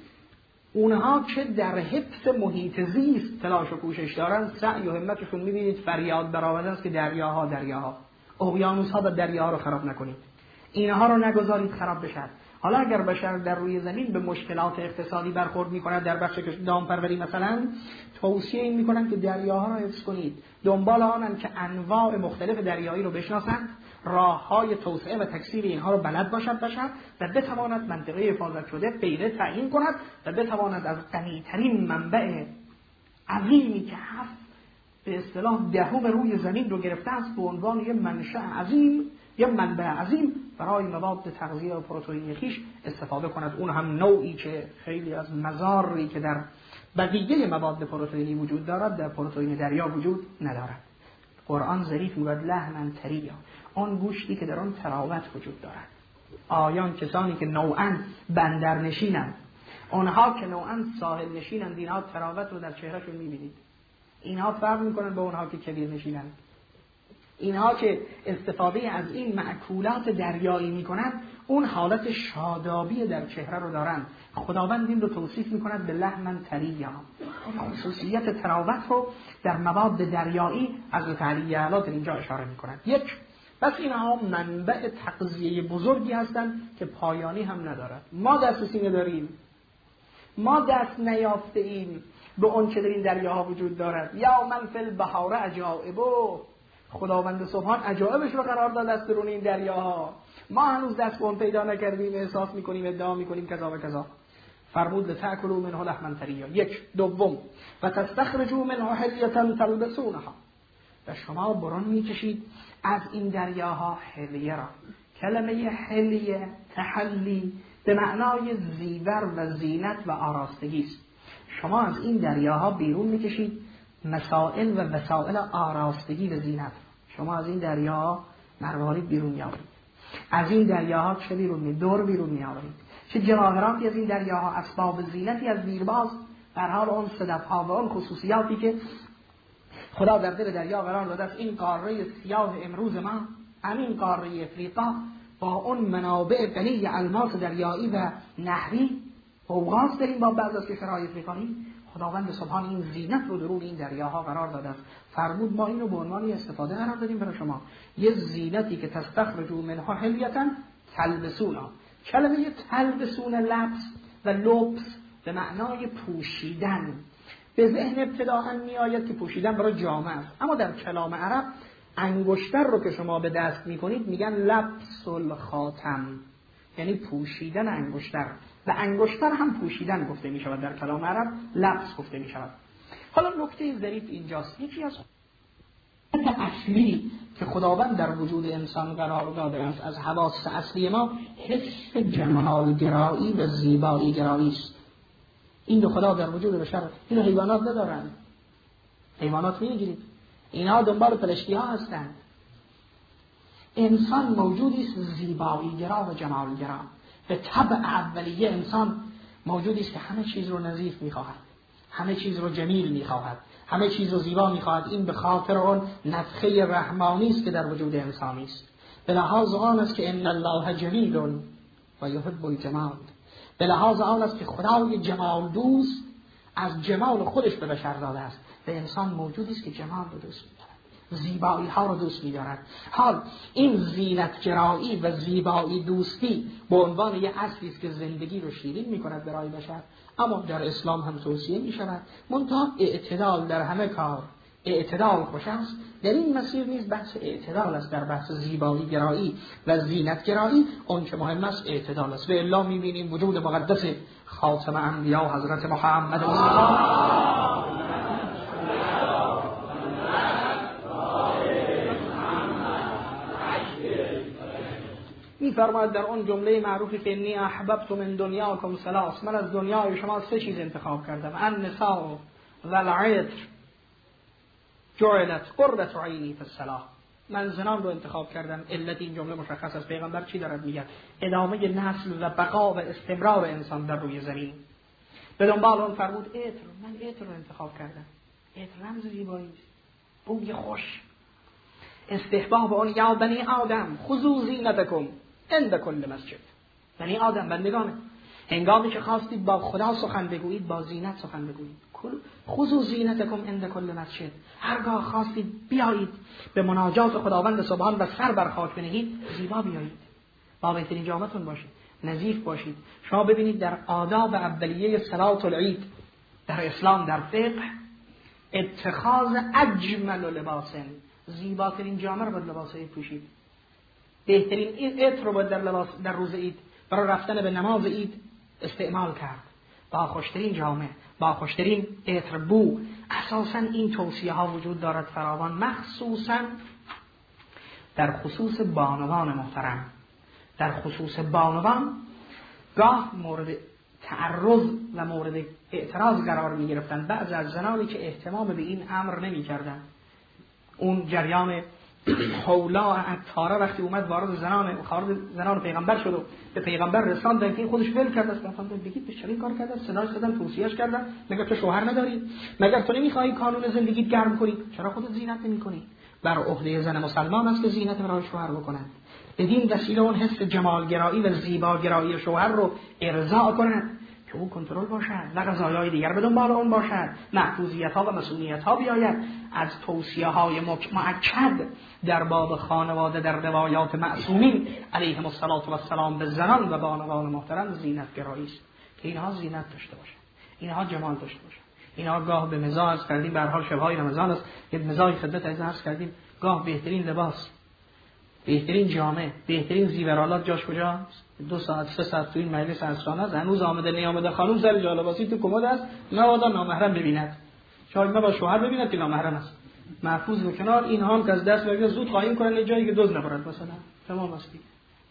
اونها که در حفظ محیط زیست تلاش و کوشش دارن، سعی و همتشون میبینید فریاد برآورده است که دریاها دریاها اقیانوس ها و دریاها رو خراب نکنید، اینها رو نگذارید خراب بشن. حالا اگر بشر در روی زمین به مشکلات اقتصادی برخورد میکند، در بخش دامپروری مثلا، توصیه این میکنند که دریاها رو حفظ کنید، دنبال آنن که انواع مختلف دریایی رو بشناسند، راههای توسعه و تکثیر اینها رو بلد باشد بشر و بتواند منطقه حفاظت شده غیره تعیین کند و بتواند از غنی‌ترین منبع عظیمی که هست به اصطلاح دهم روی زمین رو گرفته است به عنوان یه منشأ عظیم، یه منبع عظیم برای مواد تغذیه و پروتئینی خیش استفاده کند. اون هم نوعی که خیلی از مزاری که در بقیه مواد پروتئینی وجود دارد در پروتئین دریا وجود ندارد. قرآن ظریف میگوید لحما طریا، آن گوشتی که در آن تراوت وجود دارد. آیان کسانی که نوعاً بندر نشینند، اونها که نوعاً ساحل نشینند، اینها تراوت رو در چهرهشون میبینید. اینها فرق میکنن با اونها که کویر نشینند. اینها که استفاده از این مأکولات دریایی میکنند، اون حالت شادابی در چهره رو دارن. خداوند این رو توصیف میکند به لحما طریا، خصوصیت تراوت رو در مواد دریایی از تعالی اعلی در اینجا اشاره میکند. یک، بس اینها منبع تغذیه بزرگی هستند که پایانی هم ندارد. ما دسترسی نداریم، ما دست نیافته ایم به اون چه در این دریاها وجود دارد. یا من فی البحار عجائبو، خداوند سبحان عجایبش رو قرار داده است درون این دریاها، ما هنوز دست به اون پیدا نکردیم، احساس میکنیم، ادعا میکنیم کذا و کذا. فرمود لتأکلوا منه لحما طریا. یک. دوم، و تستخرجوا منه حلیة تلبسونها، و شما برون میکشید از این دریاها حلیه را. کلمه حلیه، تحلی، به معنای زیور و زینت و آراستگی است. شما از این دریاها بیرون میکشید مسائل و وسائل آراستگی و زینت. شما از این دریاها مروارید بیرون میآورید. از این دریاها چه بیرون می دور بیرون میآورید. چه جواهراتی از این دریاها، اسباب زینتی از دیرباز، در حال اون صدف‌ها و اون خصوصیاتی که خدا در دل دریا قرار داده است. این قاره سیاه امروز ما، همین قاره افریقا با اون منابع غنی الماس دریایی و نهری اوغاز داریم با بعض از کشورهای افریقایی. خداوند سبحان این زینت رو درون این دریاها قرار داده است. فرمود ما این رو به عنوان استفاده قرار دادیم برای شما. یه زینتی که تستخرجوا منها حلیة تلبسونها. کلمه تلبسون لبس و لبس به معنای پوشیدن به ذهن ابتداء می آید که پوشیدن برای جامه است، اما در کلام عرب انگشتر رو که شما به دست می کنید میگن لبس الخاتم، یعنی پوشیدن انگشتر. و انگشتر هم پوشیدن گفته می شود در کلام عرب، لبس گفته می شود. حالا نکته ظریف اینجاست، یکی از اصلی که خداوند در وجود انسان قرار داده است از حواس اصلی ما، حس جمالگرایی و زیبایی گرایی است. این دو خدا در وجود بشر، اینو حیوانات ندارند. حیوانات میگیرید اینها دنبال پلشتی ها هستند. انسان موجودی است زیبایی گرا و جمال گرا. به طبع اولیه انسان موجودی است که همه چیز رو نظیف میخواهد، همه چیز رو جمیل میخواهد، همه چیز رو زیبا میخواهد. این به خاطر اون نفخه رحمانی است که در وجود انسانی است. به لحاظ آن است که ان الله جمیل و یحب الجمال. به لحاظ آن است که خدای جمال دوست از جمال خودش به بشر داده است. به انسان موجودی است که جمال رو دوست می‌دارد، زیبایی ها رو دوست می‌دارد. حال این زینت گرایی و زیبایی دوستی به عنوان یک اصلی است که زندگی رو شیرین می‌کند برای بشر، اما در اسلام هم توصیه می‌شود. منتها اعتدال در همه کار، اعتدال خوش است. در این مسیر نیز بحث اعتدال است. در بحث زیبایی گرایی و زینت گرایی اون که مهم است اعتدال است. و الا می‌بینیم وجود مقدس خاتم انبیا حضرت محمد مصطفی می‌فرماید در اون جمله معروفی که انی احببت من دنیاکم ثلاث، من از دنیای شما سه چیز انتخاب کردم: النساء و العطر جعلت قرة عینی فی الصلاة. من زنان رو انتخاب کردم. علت این جمله مشخص است. پیغمبر چی دارد میگه؟ ادامه نسل و بقا و استمرار انسان در روی زمین. به دنبال اون فرمود عطر. من عطر رو انتخاب کردم. عطر رمز زیبایی است، بوی خوش. استحباب اون یا بنی آدم خذوا زینتکم عند کل مسجد. بنی آدم، بندگان، هنگامی که خواستید با خدا سخن بگویید با زینت سخن بگویید. خذوا زینتکم عند کل مسجد. هرگاه خواستید بیایید به مناجات خداوند سبحان و سر بر خاک بنهید، زیبا بیایید، با بهترین جامتون باشید، نظیف باشید. شما ببینید در آداب اولیه صلات العید در اسلام، در فقه، اتخاذ اجمل لباس، زیباترین جامه رو باید لباس عید پوشید. بهترین این عطر رو باید در لباس در روز عید برای رفتن به نماز عید استعمال کرد، با خوشترین جامه، با خوشترین عطر بو. اساساً این توصیه ها وجود دارد فراوان، مخصوصاً در خصوص بانوان محترم. در خصوص بانوان گاه مورد تعرض و مورد اعتراض قرار می گرفتن بعض از زنانی که اهتمام به این امر نمی کردن. اون جریان حولا عطاره وقتی اومد وارد زنان خارج زنان پیغمبر شد و به پیغمبر رساندن که این خودش ول کرده است. گفتن بگید چرا این کار کرده؟ صداش زدن، توصیهش کردن. مگر تو شوهر نداری؟ مگر تو نمیخوای کانون زندگیت گرم کنی؟ چرا خودت زینت نمیکنی؟ بر عهده زن مسلمان است که زینت برای شوهر بکنند. بدین وسیله اون حس جمالگرایی و زیباگرایی شوهر رو ارضا کنند که او کنترل باشد و قضایای دیگر به دنبال اون باشد، محفوظیت‌ها و مسئولیت‌ها بیاید. از توصیه‌های مؤکد در باب خانواده در روایات معصومین علیهم السلام به زنان و بانوان محترم زینت گرایی است که اینها زینت داشته باشند، اینها جمال داشته باشند. اینها گاه به مزاح عرض کردیم، به هر حال شب‌های رمضان است، یه مزاح خدمت عرض کردیم، گاه بهترین لباس، بهترین جامه، بهترین زیورالات جاش کجاست؟ دو ساعت سه ساعت تو این مجلس اسرانه است، هنوز آمده نیامده خانم سر جالباسی تو کمد است، مبادا نامحرم ببیند، شاید نه با شوهر ببیند که نامحرم است، محفوظ و کنار. اینها هم که از دست بگیره زود خواهیم کنن یه جایی که دزد نبرد مثلا. تمام است.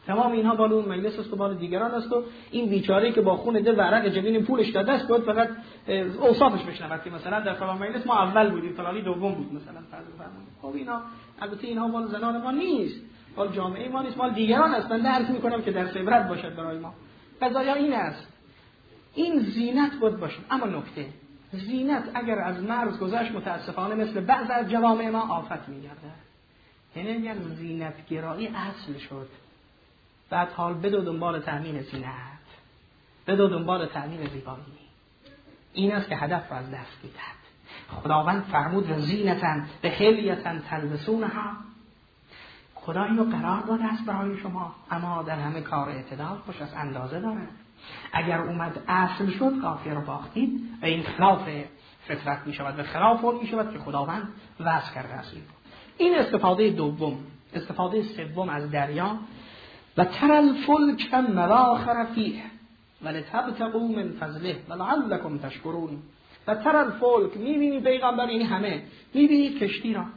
تمام اینها بال اون مجلس است و بال دیگران است و این بیچاره که با خون دل و عرق جبین پولش داده است باید فقط اوصافش بشنود که مثلا در فلان مجلس ما اول بودیم فلانی دوم بود مثلا فرض بفرمایید. خب اینا البته اینها مال زنان ما نیست، مال جامعه ما نیست، مال دیگران است. من درک میکنم که درس عبرت باشد برای ما. قضایا این است، این زینت بود باشه. اما نکته زینت اگر از مرز گذشت متاسفانه مثل بعض از جوامع ما آفت میگرده. یعنی اگر زینت گرایی اصل شد بعد حال بدو دنبال تأمین زینت، بدو دنبال تأمین زیبایی. این است که هدف را از دست میدهد. خداوند فرمود زینتاً به حلیتاً تلبسونها. خدا اینو قرار داده است برای شما، اما در همه کار اعتدال خوش از اندازه داره. اگر اومد اصل شد قافیه رو باختید و این خلاف فطرت می شود و خلاف اون می شود که خداوند وضع کرده است. این استفاده دوم. استفاده سوم از دریا و تر الفلک مواخر فیه ولتبتغوا من فضله ولعلکم تشکرون. و تر الفلک، می بینی پیغمبر این همه می بینید کشتی را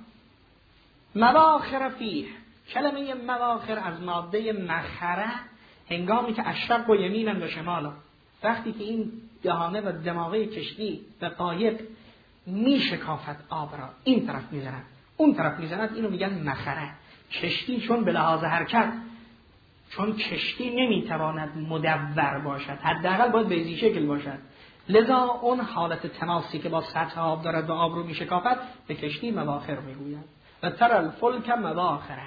مواخر فیه. کلمه مواخر از ماده مخره، هنگامی که اشرق و یمینن و شمالا، وقتی که این دهانه و دماغه کشتی و قایق می شکافت آب را این طرف می زند اون طرف می زند، اینو میگن مخره. کشتی چون به لحاظ حرکت، چون کشتی نمی تواند مدور باشد، حداقل باید بیضی شکل باشد، لذا اون حالت تماسی که با سطح آب دارد و آب رو می شکافت به کشتی مواخر می گوید. و تر الفلک مواخره.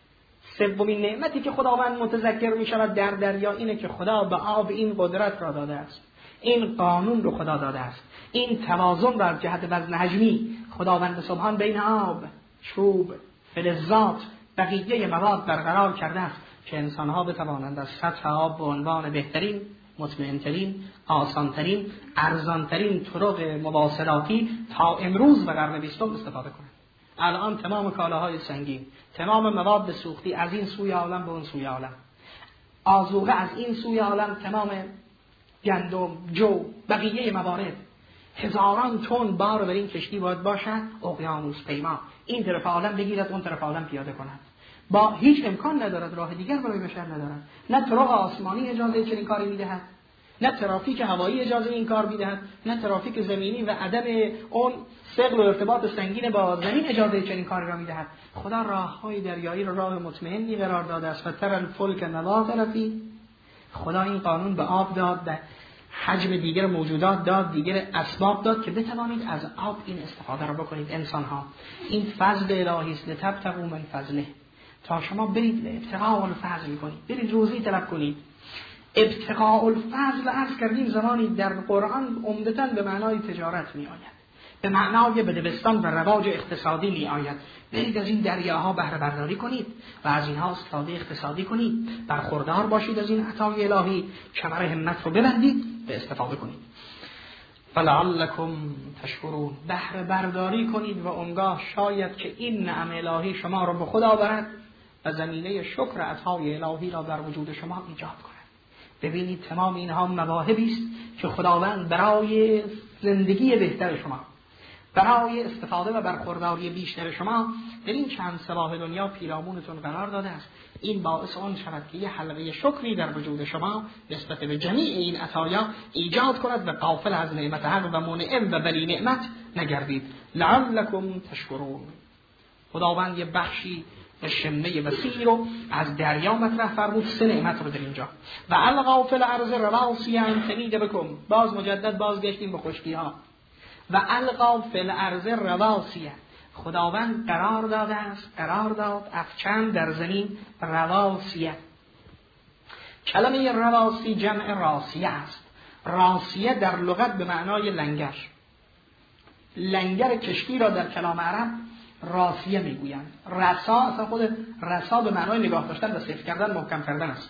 سومین نعمتی که خداوند متذکر می شود در دریا اینه که خدا به آب این قدرت را داده است، این قانون رو خدا داده است، این توازن را از جهت وزن حجمی خداوند سبحان بین آب، چوب، فلزات، بقیه مواد برقرار کرده است که انسانها بتوانند از سطح آب به عنوان بهترین، مطمئنترین، آسانترین، ارزانترین طرق مواصلاتی تا امروز و قرن بیستم استفاده کنند. الان تمام کالاهای سنگین، تمام مواد سوختی از این سوی عالم به اون سوی عالم، آذوقه از این سوی عالم، تمام گندم، جو، بقیه موارد، هزاران تن بار بر این کشتی باید باشد، اقیانوس پیما، این طرف عالم بگیرد اون طرف عالم پیاده کند. با هیچ امکان ندارد، راه دیگر برای بشر ندارد. نه طرق آسمانی اجازه چنین کاری میدهد، نه ترافیک هوایی اجازه این کار میدهد، نه ترافیک زمینی و عدم اون ثقل و ارتباط سنگین با زمین اجازه چنین کاری را میدهد. خدا راههای دریایی را راه مطمئنی قرار داده است. و تر الفلک مواخر فیه. خدا این قانون به آب داد، در حجم دیگر موجودات داد، دیگر اسباب داد که بتوانید از آب این استفاده را بکنید. انسان ها این فضل الهی است، لتبتغوا من فضله، تا شما برید ابتغاء الفضل کنید، برید روزی طلب کنید. ابتغاء الفضل عرض کردیم زمانی در قرآن عمدتاً به معنای تجارت می آید، به معنای بدبستان و رواج اقتصادی می آید. برید از این دریاها بهره برداری کنید و از اینها استفاده اقتصادی کنید، برخوردار باشید از این عطای الهی، کمر همت رو ببندید به استفاده کنید. فلعلکم تشکرون، بهره برداری کنید و اونگاه شاید که این نعم الهی شما رو به خدا برد و زمینه شکر عطای الهی را در وجود شما ایجاد کند. ببینید تمام اینها مواهبی است که خداوند برای زندگی بهتر شما، برای استفاده و برخورداری بیشتر شما در این چند صباح دنیا پیرامونتون قرار داده است. این باعث آن شود که یه حلقه شکری در وجود شما نسبت به جمیع این عطایا ایجاد کند و غافل از نعمت حق و منعم و ولی نعمت نگردید. لعلکم تشکرون. خداوند یه بخشی شمه وسیع رو از دریا مطرح فرمود، سه نعمت رو در اینجا. و القوا فی الارض رواسیا ان تمید بکم، باز مجدد بازگشتیم به خشکی ها. و القوا فی الارض رواسیا، خداوند قرار داده است، قرار داد افچند در زمین رواسیه. کلمه رواسی جمع راسیه است. راسیه در لغت به معنای لنگر. لنگر کشتی را در کلام عرب راسیه میگویند. رسا اصلا خود رسا به معنای نگاه داشتن و صفر کردن، محکم کردن است.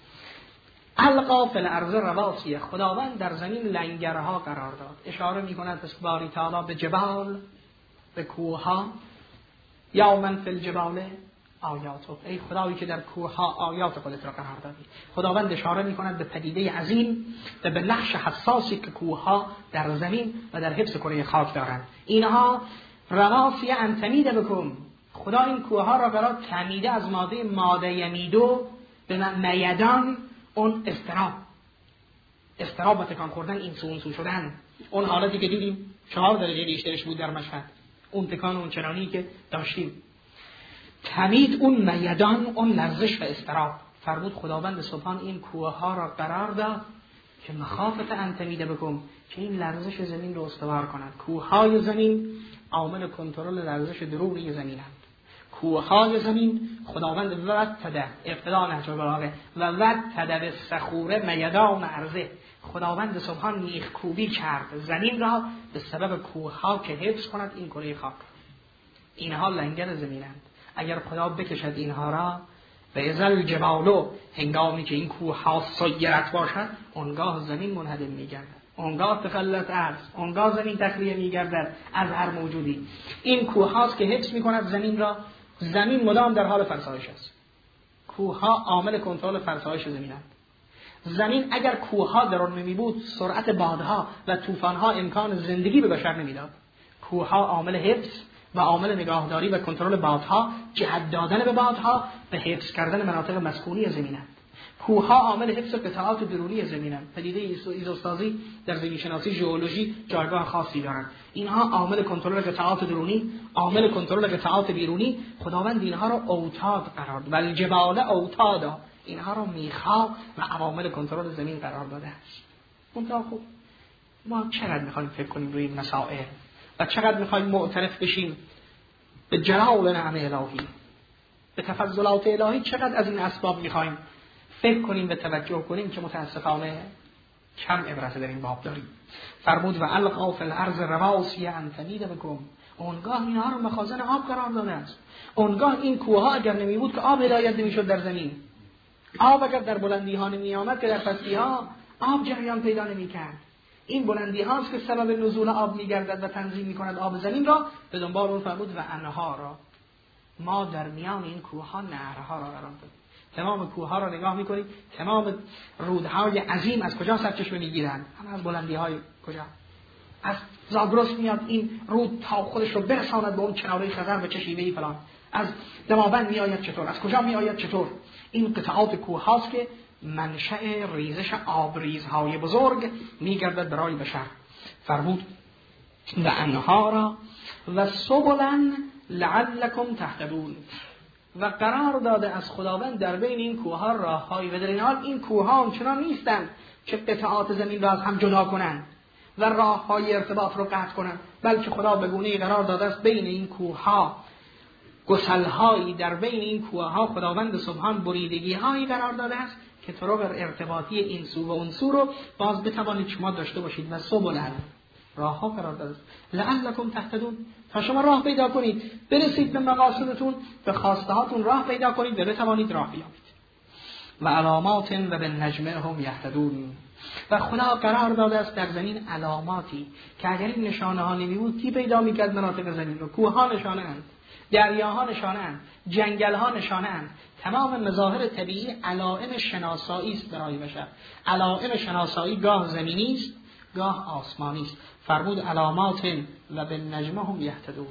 القا فی الارض رواسیه، خداوند در زمین لنگرها قرار داد. اشاره میکند باری تعالی به جبال، به کوهها. یا من فی الجبال آیاتو، ای خدایی که در کوهها آیات خودت را قرار دادی. خداوند اشاره میکند به پدیده عظیم و به نقش حساسی که کوهها در زمین و در حفظ کره خاک دارند. اینها رواسیه ان تمید بکم، خدا این کوهها را قرار تمیده از ماده ماده یمیدو به میدان اون استراب استراب و تکان خوردن، این سو اون سو شدن، اون حالتی که دیدیم چهار درجه بیشترش بود در مشهد، اون تکان اون چنانی که داشتیم. تمید اون میدان، اون لرزش و استراب. فرمود خداوند سبحان این کوه ها را قرار داد که مخافت ان تمیده بکن، که این لرزش زمین رو استوار کنند. کوه های زمین عامل کنترل لرزش درونی زمینند. کوه های زمین خداوند وتده ابتدا نهج البلاغه و وتده به صخوره میدان ارضه، خداوند سبحان میخ کوبی کرد زمین را به سبب کوه ها که حفظ کند این کره خاک. اینها لنگر زمینند. اگر خدا بکشد اینها را به ازل جبالو، هنگامی که این کوه ها سیرت باشد، اونگاه زمین منهدم میگردد، اونگاه تخلت ارض، اونگاه زمین تخلیه میگردد از هر موجودی. این کوه هاست که حفظ میکند زمین را. زمین مدام در حال فرسایش است. کوه ها عامل کنترل فرسایش زمینند. زمین اگر کوه ها در آن نمی بود، سرعت بادها و طوفان ها امکان زندگی به بشر نمیداد. کوه ها عامل حفظ و عامل نگاهداری و کنترل بادها، جهت دادن به بادها، به حفظ کردن مناطق مسکونی زمینند. کوه ها عامل حفظ قطعات درونی زمینند. پدیده ایزوستازی در زمین شناسی ژئولوژی جایگاه خاصی دارند. اینها عامل کنترل قطعات درونی، عامل کنترل قطعات بیرونی. خداوند اینها را اوتاد قرار داد و الجبال اوتادا، اینها را میخا و عوامل کنترل زمین قرار داده است. منتها خب ما چقدر میخوایم فکر کنیم روی این مسائل و چقدر میخوایم معترف بشیم به جلال نعم الهی، به تفضلات الهی، چقدر از این اسباب میخوایم فکر کنیم و توجه کنیم که متاسفانه کم عبرت در این باب داریم. فرمود و القا فی الارض رواسی ان تمید بکم، اونگاه اینها رو مخازن آب قرار داده است. اونگاه این کوه ها اگر نمی بود که آب هدایت نمیشد در زمین، آب اگر در بلندی ها نمی آمد که در پستی ها آب جریان پیدا نمی کرد. این بلندی هاست که سبب نزول آب می گردد و تنظیم می کند آب زمین را. به دنبال اون فرمود و انهارا، ما در میان این کوه ها نهرها را قرار دادیم. تمام کوه ها را نگاه می کنید، تمام رودهای عظیم از کجا سرچشمه می گیرند؟ هم از بلندی های کجا؟ از زاگرس میاد این رود تا خودش رو برساند به اون کناره خزر به چه شیوهی فلان. از دماوند می آید چطور؟ از کجا می آید چطور؟ این قطعات کوه هاست که منشأ ریزش آبریزهای بزرگ میگردد برای بشر. فرمود و انهارا و سبلا لعلکم تهتدون، و قرار داده از خداوند در بین این کوه ها راههایی، و در این حال این کوه ها همچنان نیستند که قطعات زمین را از هم جدا کنند و راه های ارتباط رو قطع کنند، بلکه خدا به گونه‌ای قرار داده است بین این کوه ها گسل‌هایی، در بین این کوه ها خداوند سبحان بریدگی هایی قرار داده است که طرق ارتباطی این سو و اون سو رو باز بتوانید شما داشته باشید. و سبلن، راه ها قرار داده است لعلکم تهتدون، تا شما راه پیدا کنید، برسید به مقاصدتون، به خواسته هاتون راه پیدا کنید و بتوانید راه بیابید. و علامات و بالنجم هم یهتدون، و خدا قرار داده است در زمین علاماتی که اگر این نشانه ها نمی بود کی پیدا میکرد مناطق زمین رو؟ کوه ها نشانه اند، دریاها نشانه اند، جنگل ها نشانه اند. تمام مظاهر طبیعی علائم شناسایی است برای بشر. علائم شناسایی گاه زمینی است گاه آسمانی است. فرمود علامات و بالنجم هم یهتدون.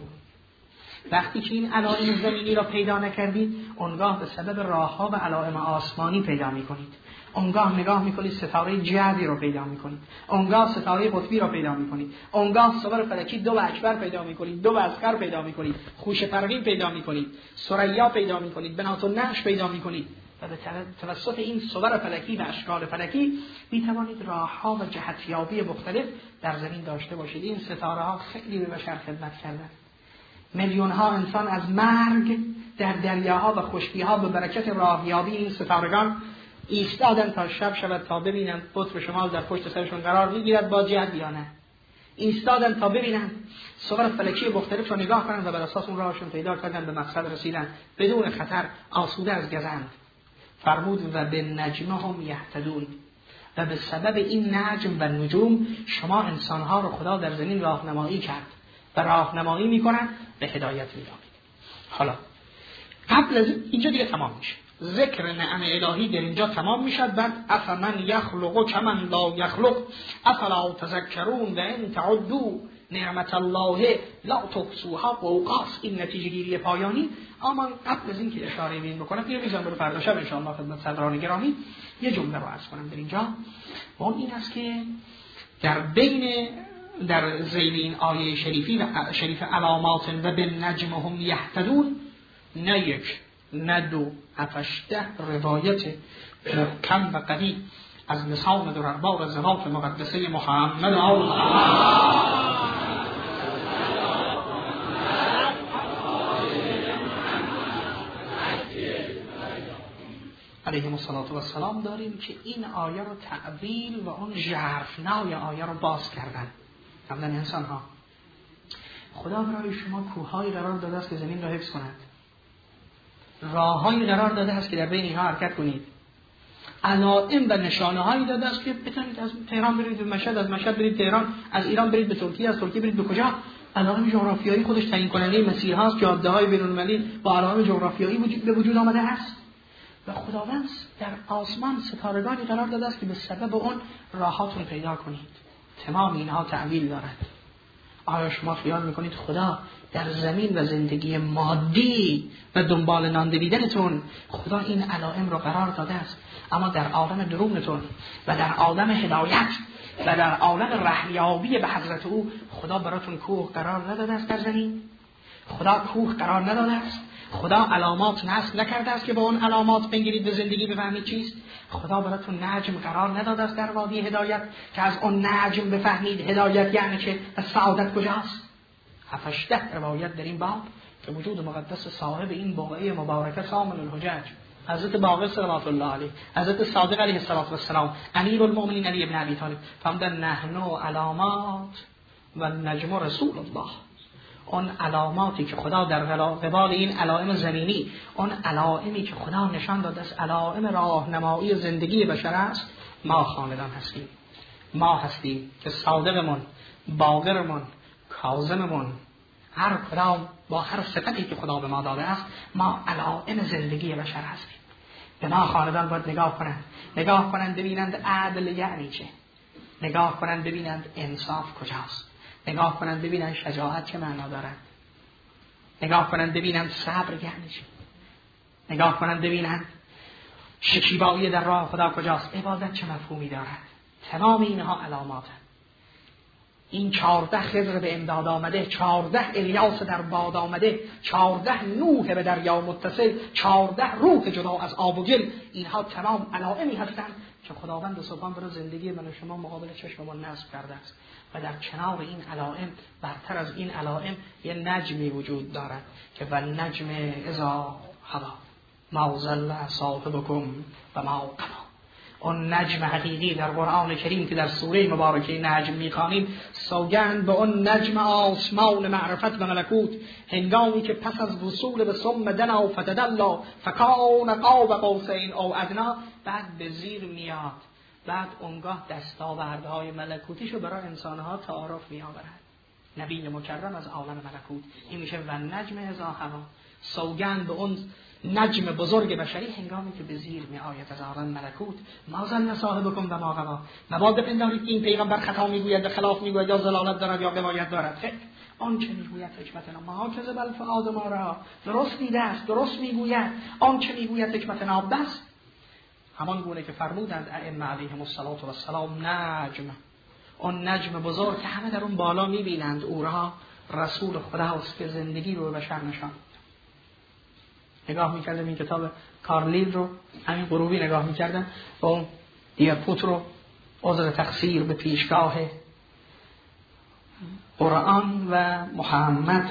وقتی که این علائم زمینی را پیدا نکردید، اونگاه به سبب راهها و علائم آسمانی پیدا میکنید. اونگاه نگاه میکنید ستاره جعدی رو پیدا میکنید، اونگاه ستاره قطبی رو پیدا میکنید، اونگاه صور فلکی دو و اکبر پیدا میکنید، دو و اصغر پیدا میکنید، خوش پروین پیدا میکنید، ثریا پیدا میکنید، بنات النعش پیدا میکنید. و به توسط این صور فلکی و اشکال فلکی میتوانید راهها و جهتیابی مختلف در زمین داشته باشید. این ستاره ها خیلی به بشر خدمت کردند. میلیون ها انسان از مرگ در دریاها و خشکی‌ها به برکت راهیابی این ستارگان ایستادن تا شب شود تا ببینند قطب شمال در پشت سرشون قرار میگیرد با جهت یا نه. ایستادن تا ببینند صور فلکی مختلف رو نگاه کنند و بر اساس اون راهشون پیدا کردن به مقصد رسیدن بدون خطر، آسوده از گزند. فرمود و به نجم هم یهتدون، و به سبب این نجم و نجوم شما انسانها رو خدا در زمین راهنمایی کرد و راهنمایی میکنن به هدایت می‌یابید. حالا قبل از اینجا دیگه تمام میشه ذکر نعم الهی، در اینجا تمام میشد. بعد افمن یخلق کمن لا یخلق افلا تذکرون و ان تعدوا نعمت الله لا تحصوها قوقاس، این نتیجه گیری پایانی. اما قبل از این که اشاره بین بکنم اینو میذارم برای فردا شب ان شاء الله خدمت صدران گرامی یه جمله رو عرض کنم در اینجا. اون این است که در بین در ذیل این آیه شریفی و شریف علامات و بالنجم هم یهتدون، نه یک نه دو هفتشده روایت محکم و قوی از لسان دربار ذوات مقدسه محمد علیه الصلاة و السلام داریم که این آیه رو تعبیل و اون ژرفنای آیه رو باز کردن. قبلا انسان ها خدا برای شما کوههای قرار داده است که زمین را حفظ کند، راههایی قرار داده است که در بین اینها حرکت کنید، علائم و نشانه هایی داده است که بتونید از تهران برید به مشهد، از مشهد برید تهران، از ایران برید به ترکیه، از ترکیه برید به کجا. علائم جغرافیایی خودش تعیین کننده مسیرهاست، جاده‌های بین‌المللی با علائم جغرافیایی وجود به وجود آمده است. و خداوند در آسمان ستارگانی قرار داده است که به سبب اون راهاتون پیدا کنید. تمام اینها تعبیل دارد. آیا شما خیال میکنید خدا در زمین و زندگی مادی و دنبال نان دویدنتون خدا این علائم رو قرار داده است، اما در عالم درونتون و در عالم هدایت و در عالم رهیابی به حضرت او خدا براتون کوه قرار نداده است در زمین؟ خدا کوه قرار نداده است؟ خدا علامات نصب نکرده است که با اون علامات بگیرید به زندگی بفهمید چیست؟ خدا براتون نجم قرار نداده است در وادی هدایت که از اون نجم بفهمید هدایت یعنی چه و سعادت کجاست؟ هفتشده روایت در این باب که وجود مقدس صاحب این بقعه مبارکه سامل الحجج حضرت باقر صلوات الله علیه، حضرت صادق علیه السلام، امیر المؤمنین علی ابن ابی طالب فرمودند نحن علامات و نجم رسول الله. اون علاماتی که خدا در قبال این علائم زمینی، اون علائمی که خدا نشان داده است علائم راهنمایی زندگی بشر است، ما خاندان هستیم. ما هستیم که صادقمون، باقرمون، کاظممون، هر کدام با هر صفتی که خدا به ما داده است ما علائم زندگی بشر هستیم. به ما خاندان باید نگاه کنند، نگاه کنند ببینند عدل یعنی چه، نگاه کنند ببینند انصاف کجاست، نگاه کنند ببینند شجاعت چه معنا دارد، نگاه کنند ببینند صبر یعنی چه، نگاه کنند ببینند شکیبایی در راه خدا کجاست، عبادت چه مفهومی دارد. تمام اینها علامات هست. این چهارده خضر به امداد آمده، چهارده الیاس در باد آمده، چهارده نوح به دریا متصل، چهارده روح جدا از آب و گل، اینها تمام علائمی هستند که خداوند سبحان برای زندگی من و شما مقابل چشممان نصب کرده است. و در کنار این علائم، برتر از این علائم، یه نجمی وجود دارد که و نجم اذا هوا ما ضل صاحبکم و ما غوا. اون نجم حقیقی در قرآن کریم که در سوره مبارکه نجم می‌خوانیم، سوگند به اون نجم آسمان معرفت و ملکوت، هنگامی که پس از وصول به ثم دنا و فتدلا فکان قاب قوسین او ادنا، بعد به زیر میاد، بعد اونگاه دستاوردهای ملکوتیشو برای انسانها تعارف می‌آورد. نبی مکرم از عالم ملکوت، این میشه و نجم اذا هوا. سوگند به اون نجم بزرگ بشری هنگامی که به زیر می آید از عالم ملکوت، ما ظن صاحبکم و ما غوا. مبادا بپندارید که این پیغمبر خطا میگوید و خلاف میگوید یا ضلالت دارد یا قبایت دارد. خیر، آن چه میگوید حکمتنا ما کذب الفؤاد ما را، درست دیده است، درست میگوید. آن چه میگوید حکمتنا بس، همان گونه که فرمودند ائمه علیهم السلام نجم، اون نجم بزرگ که همه در اون بالا میبینند او را رسول خداست که زندگی رو به بشر نشان. نگاه میکردم این کتاب کارلیل رو، همین غروبی نگاه میکردم با اون دیرپوت رو، عذر تقصیر به پیشگاه قرآن و محمد.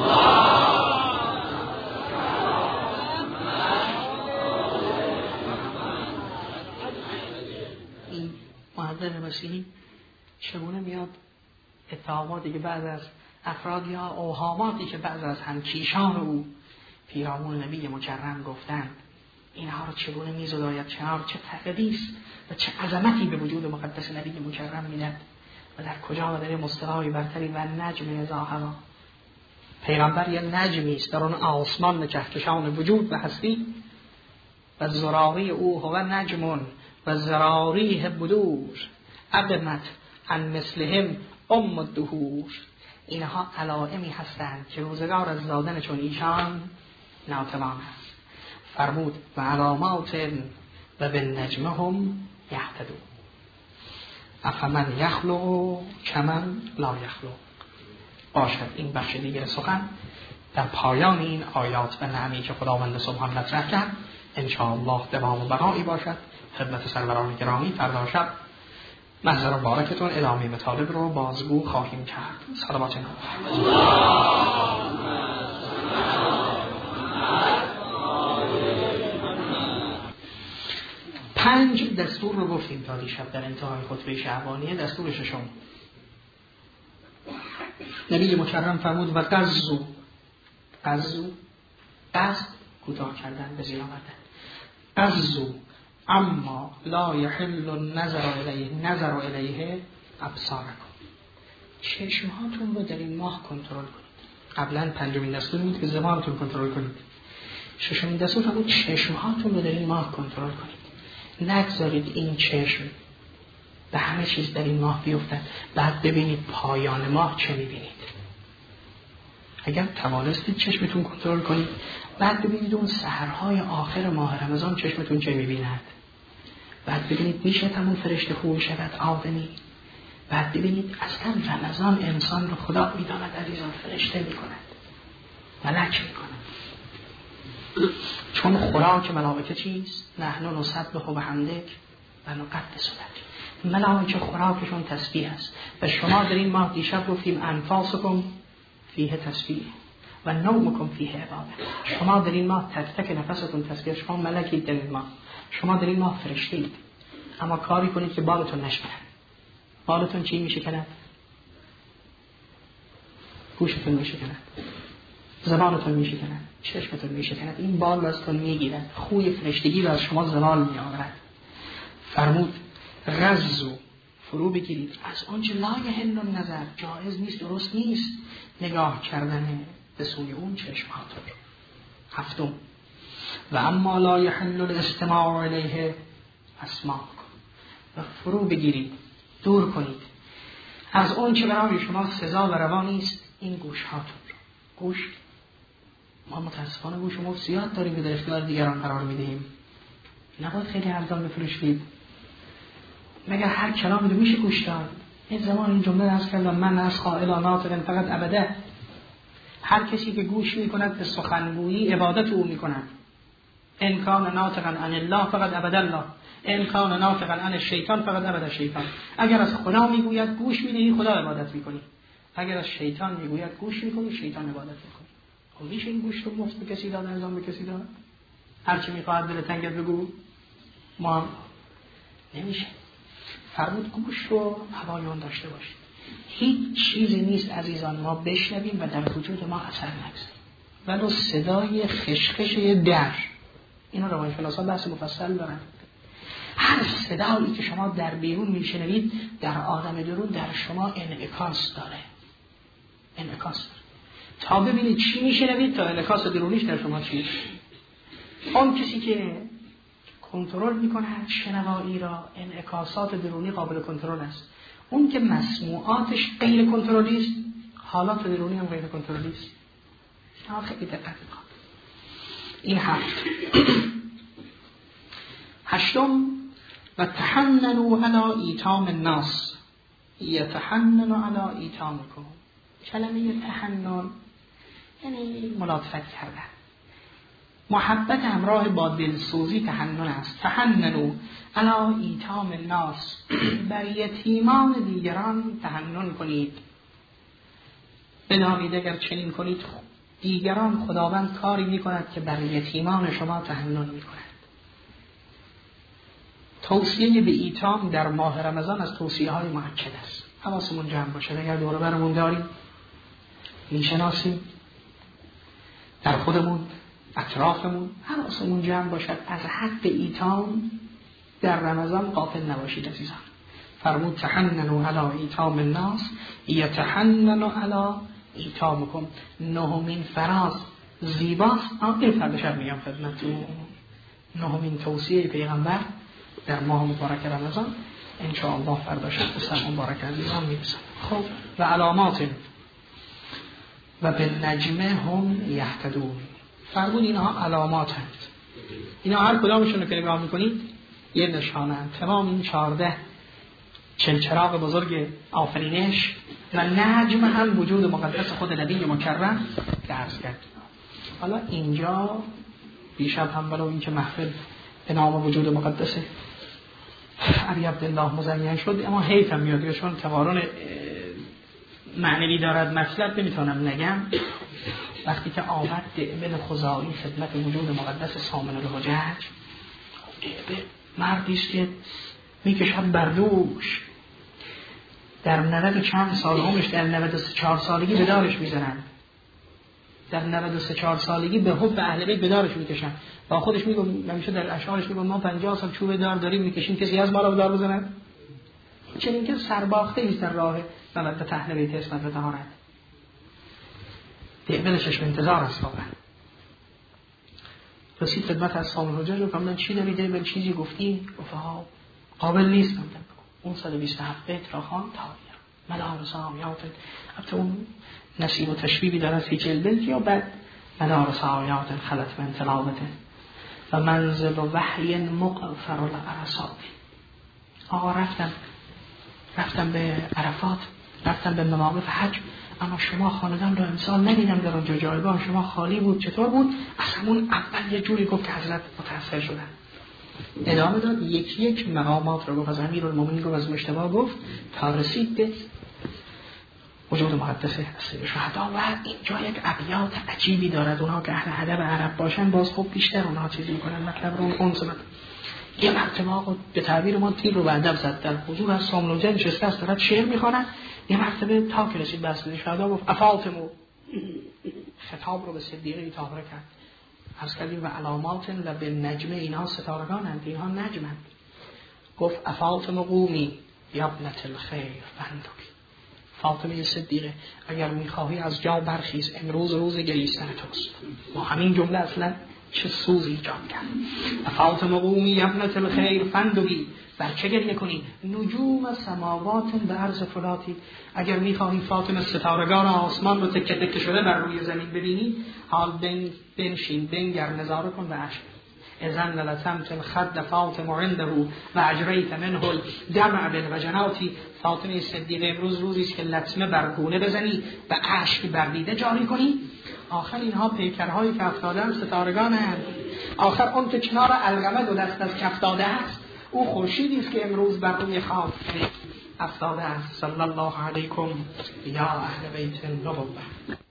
این معدل مسیحی چگونه میاد اتهاماتی که بعض از افراد یا اوهاماتی که بعض از همکیشان او پیرامون نبی مکرم گفتند، اینها رو چگونه میزداید، چنار چه تقدیس و چه عظمتی به وجود مقدس نبی مکرم میدهد و در کجا و در مستوای برتری و نجم اذا هوا. پیغمبر یه نجمی است در اون آسمان کهکشان وجود و هستی و زراری او هو نجمون و زراریه بدور اقمت عن مثلهم ام الدهور. اینها علائمی هستند که روزگار از دادن چون ایشان ناتوان است. فرمود و علامات و بالنجم هم یهتدون افمن یخلق کمن لا یخلق. باشد این بخش دیگر سخن در پایان این آیات و نعمی که خداوند سبحان مطرح کرد انشاءالله دوام و بقایی باشد. خدمت سروران گرامی فردا شب محضر مبارکتون ادامه مطالب رو بازگو خواهیم کرد. صلوات پنج دستور رو گفتیم تا دیشب در انتهای خطبه شعبانیه. دستور ششم نبی مکرم فرمود و قزو قزو قصد کوتاه کردن به زیر آوردن. قزو اما لا یحل النظر الیه نظر الیه ابصارکم. چشمهاتون رو در این ماه کنترل کنید. قبلا پنجمین دستور بود که زبانتون کنترل کنید. ششمین دستور فرمود چشمهاتون رو در این ماه کنترل کنید. نگذارید این چشم به همه چیز در این ماه بیفتد بعد ببینید پایان ماه چه میبینید. اگر توانستید چشمتون کنترل کنید بعد ببینید اون سحرهای آخر ماه رمضان چشمتون چه میبیند. بعد ببینید میشه تمون فرشته خوب شود آدمی. بعد ببینید اصلا رمضان انسان رو خدا میداند عزیزان فرشته میکند ملک میکند. چون خوراک ملائکه چیست؟ نحن نسبح بحمدک و نقدس لک. ملائکه خوراکشون تسبیح است و شما در این ماه دیشب گفتیم انفاسکم فیه تسبیح و نومکم فیه عباده. شما در این ماه تک تک نفستون تسبیح. شما ملکید در این ماه. شما در این ماه فرشتید. اما کاری کنید که بالتون نشکنه. بالتون چی میشه کنه؟ گوشتون میشه کنه، زبانتون میشه کنه، چشمتون میشه کنه. این بال ازتون میگیره. خوی فرشتگی رو از شما زوال میآورد. فرمود غزو فرو بگیرید از آنچه لا یحل النظر جایز نیست درست نیست نگاه کردن به سوی اون چشماتون. هفتم و اما لا یحل الاستماع الیه اسماعکم. و فرو بگیرید دور کنید از اون چه برای شما سزا و روا نیست این گوش هاتون رو. گوش ما متاسفانه گوش ما زیاد داریم که در اختیار دیگران قرار میدهیم. نباید خیلی ارزان بفروشید. مگر هر کلامی رو میشه گوش داد؟ این زمان این جمله از کردم من از قائل ناطق فقط ابدا. هر کسی که گوش میکند به سخنگویی عبادت او میکند. ان کان ناطقا عن الله فقط ابدا الله، ان کان ناطقا عن الشیطان فقط ابدا شیطان. اگر از خدا میگوید گوش میدهی خدا عبادت میکنی، اگر از شیطان میگوید گوش میکنی شیطان عبادت میکنی. خب میشه این گوش رو مفت به کسی داد، نظام به کسی داد؟ هر چی میخواد دل تنگت بگو. ما نمیشه. فرمود گوش رو هوایان داشته باشید. هیچ چیزی نیست عزیزان ما بشنویم و در وجود ما اثر نگذاره. ولو صدای خشخش در، اینا روانشناسا بحث مفصل دارن. هر صدایی که شما در بیرون میشنوید در آدم درون در شما انعکاس داره. انعکاس داره. تا ببینید چی میشنوید تا انعکاس درونیش در شما چیه. اون کسی که کنترل میکنه شنوایی را انعکاسات درونی قابل کنترل است. اون که مسموعاتش غیر کنترلی است حالات درونی هم غیر کنترلی است. شما خیلی دقت میکنید. این هفت. هشتم و تحننوا علی ایتام الناس یتحنن علی ایتامکم. کلمه تحنن یعنی ملاطفت کردن. محبت همراه با دلسوزی تحنن است. تحننوا علی ایتام الناس، بر یتیمان دیگران تحنن کنید. بدانید اگر چنین کنید دیگران خداوند کاری میکند که بر یتیمان شما تحنن میکند. توصیه به ایتام در ماه رمضان از توصیه های مؤکد است. حواسمون جمع باشه. اگر دور برمون داریم میشناسیم در خودمون اطرافمون حواسمون جمع باشد از حق ایتام در رمضان غافل نباشید عزیزان. فرمود تحننوا علی ایتام الناس یتحنن علی ایتامکم. نهمین فراز زیباست. این فرد شب میگم خدمتتون. نهمین توصیه پیغمبر در ماه مبارک رمضان ان شاء الله فردا شب سم مبارک عزیزان میرسم. خب و علامات و به نجمه هم یهتدون. فرمود اینها علامات هست. اینا هر کدامشون رو که نگاه میکنید یه نشانه هست. تمام این چهارده چلچراغ بزرگ آفرینش و نجم هم وجود مقدس خود نبی مکرم که عرض کرد. حالا اینجا بیشتر هم برای این که محفل به نام وجود مقدسه علی عبدالله مزین شد، اما حیف هم میاد چون توارن معنوی دارد مطلب نمیتونم نگم. وقتی که آمد ابن خزاعی خدمت وجود مقدس سامن الحجج، مردی است که میکشد بر دوش، در نود چند سال عمرش در نود و چهار سالگی به دارش میزنن، در نود و چهار سالگی به حب اهل بیت به دارش میکشن. با خودش میگم همیشه در اشعارش میگم ما پنجاه سال چوب دار داریم میکشیم، کسی از ما رو به دار بزنن؟ چنین که سرباخته ایست در راه مودت اهل بیت اسمت و طهارت. دقیقه چشم انتظار است واقعا. رسید خدمت از سامن الحجج و کاملا چی داری داری چیزی گفتی؟ گفت قابل نیستم. اون صد و بیست و هفت بیت را خواند تا مدار سامیات. البته اون نصیب و تشبیبی دارد فی جلد یا بعد مدار سامیات خلط من تلاوته و منزل و وحی مغفر العرصات. آقا رفتم رفتم به عرفات، رفتم به مواقف حج، اما شما خاندان رو امسال ندیدم در اونجا، جایگاه شما خالی بود. چطور بود؟ اصلا اون اول یه جوری گفت که حضرت متأثر شدن. ادامه داد یک یک مقامات رو گفت، از امیرالمومنین رو از مجتبی گفت تا رسید به وجود مقدس سید شهدا. و اینجا یک ابیات عجیبی دارد. اونها که اهل ادب عرب باشن باز خوب بیشتر اونها چیزی میکنن، مطلب رو اون سمت یه مرتبه آقا به تعبیر ما تیر رو به ادب زد. در حضور از سامن الحجج نشسته است دارد شعر میخونه. یه مرتبه تا که رسید به سید شهدا گفت افاطمه، خطاب رو به صدیقه طاهره کرد. عرض کردیم و علامات و به نجمه، اینها ستارگان هستند، اینها نجمند. گفت افاطمه قومی یابنت الخیر فندکی. فاطمه صدیقه اگر میخواهی از جا برخیز، امروز روز گریستن توست. ما همین جمله اصلا چه سوزی ایجاد کرد. فاطمه قومی یابنت الخیر فندکی، بر چه گریه کنی؟ نجوم سماوات به عرض فلاتی. اگر میخواهی فاطمه ستارگان آسمان رو تکه تکه شده بر روی زمین ببینی، حال بن بنشین بنگر نظاره کن و عشق. اذن للتمت الخد فاطمه عنده و اجریت منه الدمع بالوجناتی. فاطمه صدیقه امروز روزی است که لطمه بر گونه بزنی و اشک بر دیده جاری کنی. آخر اینها پیکرهایی که افتادن ستارگان هست. آخر اون که کنار علقمه دو دست از کفتاده است، او خورشیدی است که امروز بر روی خاک افتاده است. صلی الله علیکم یا اهل بیت النبوة.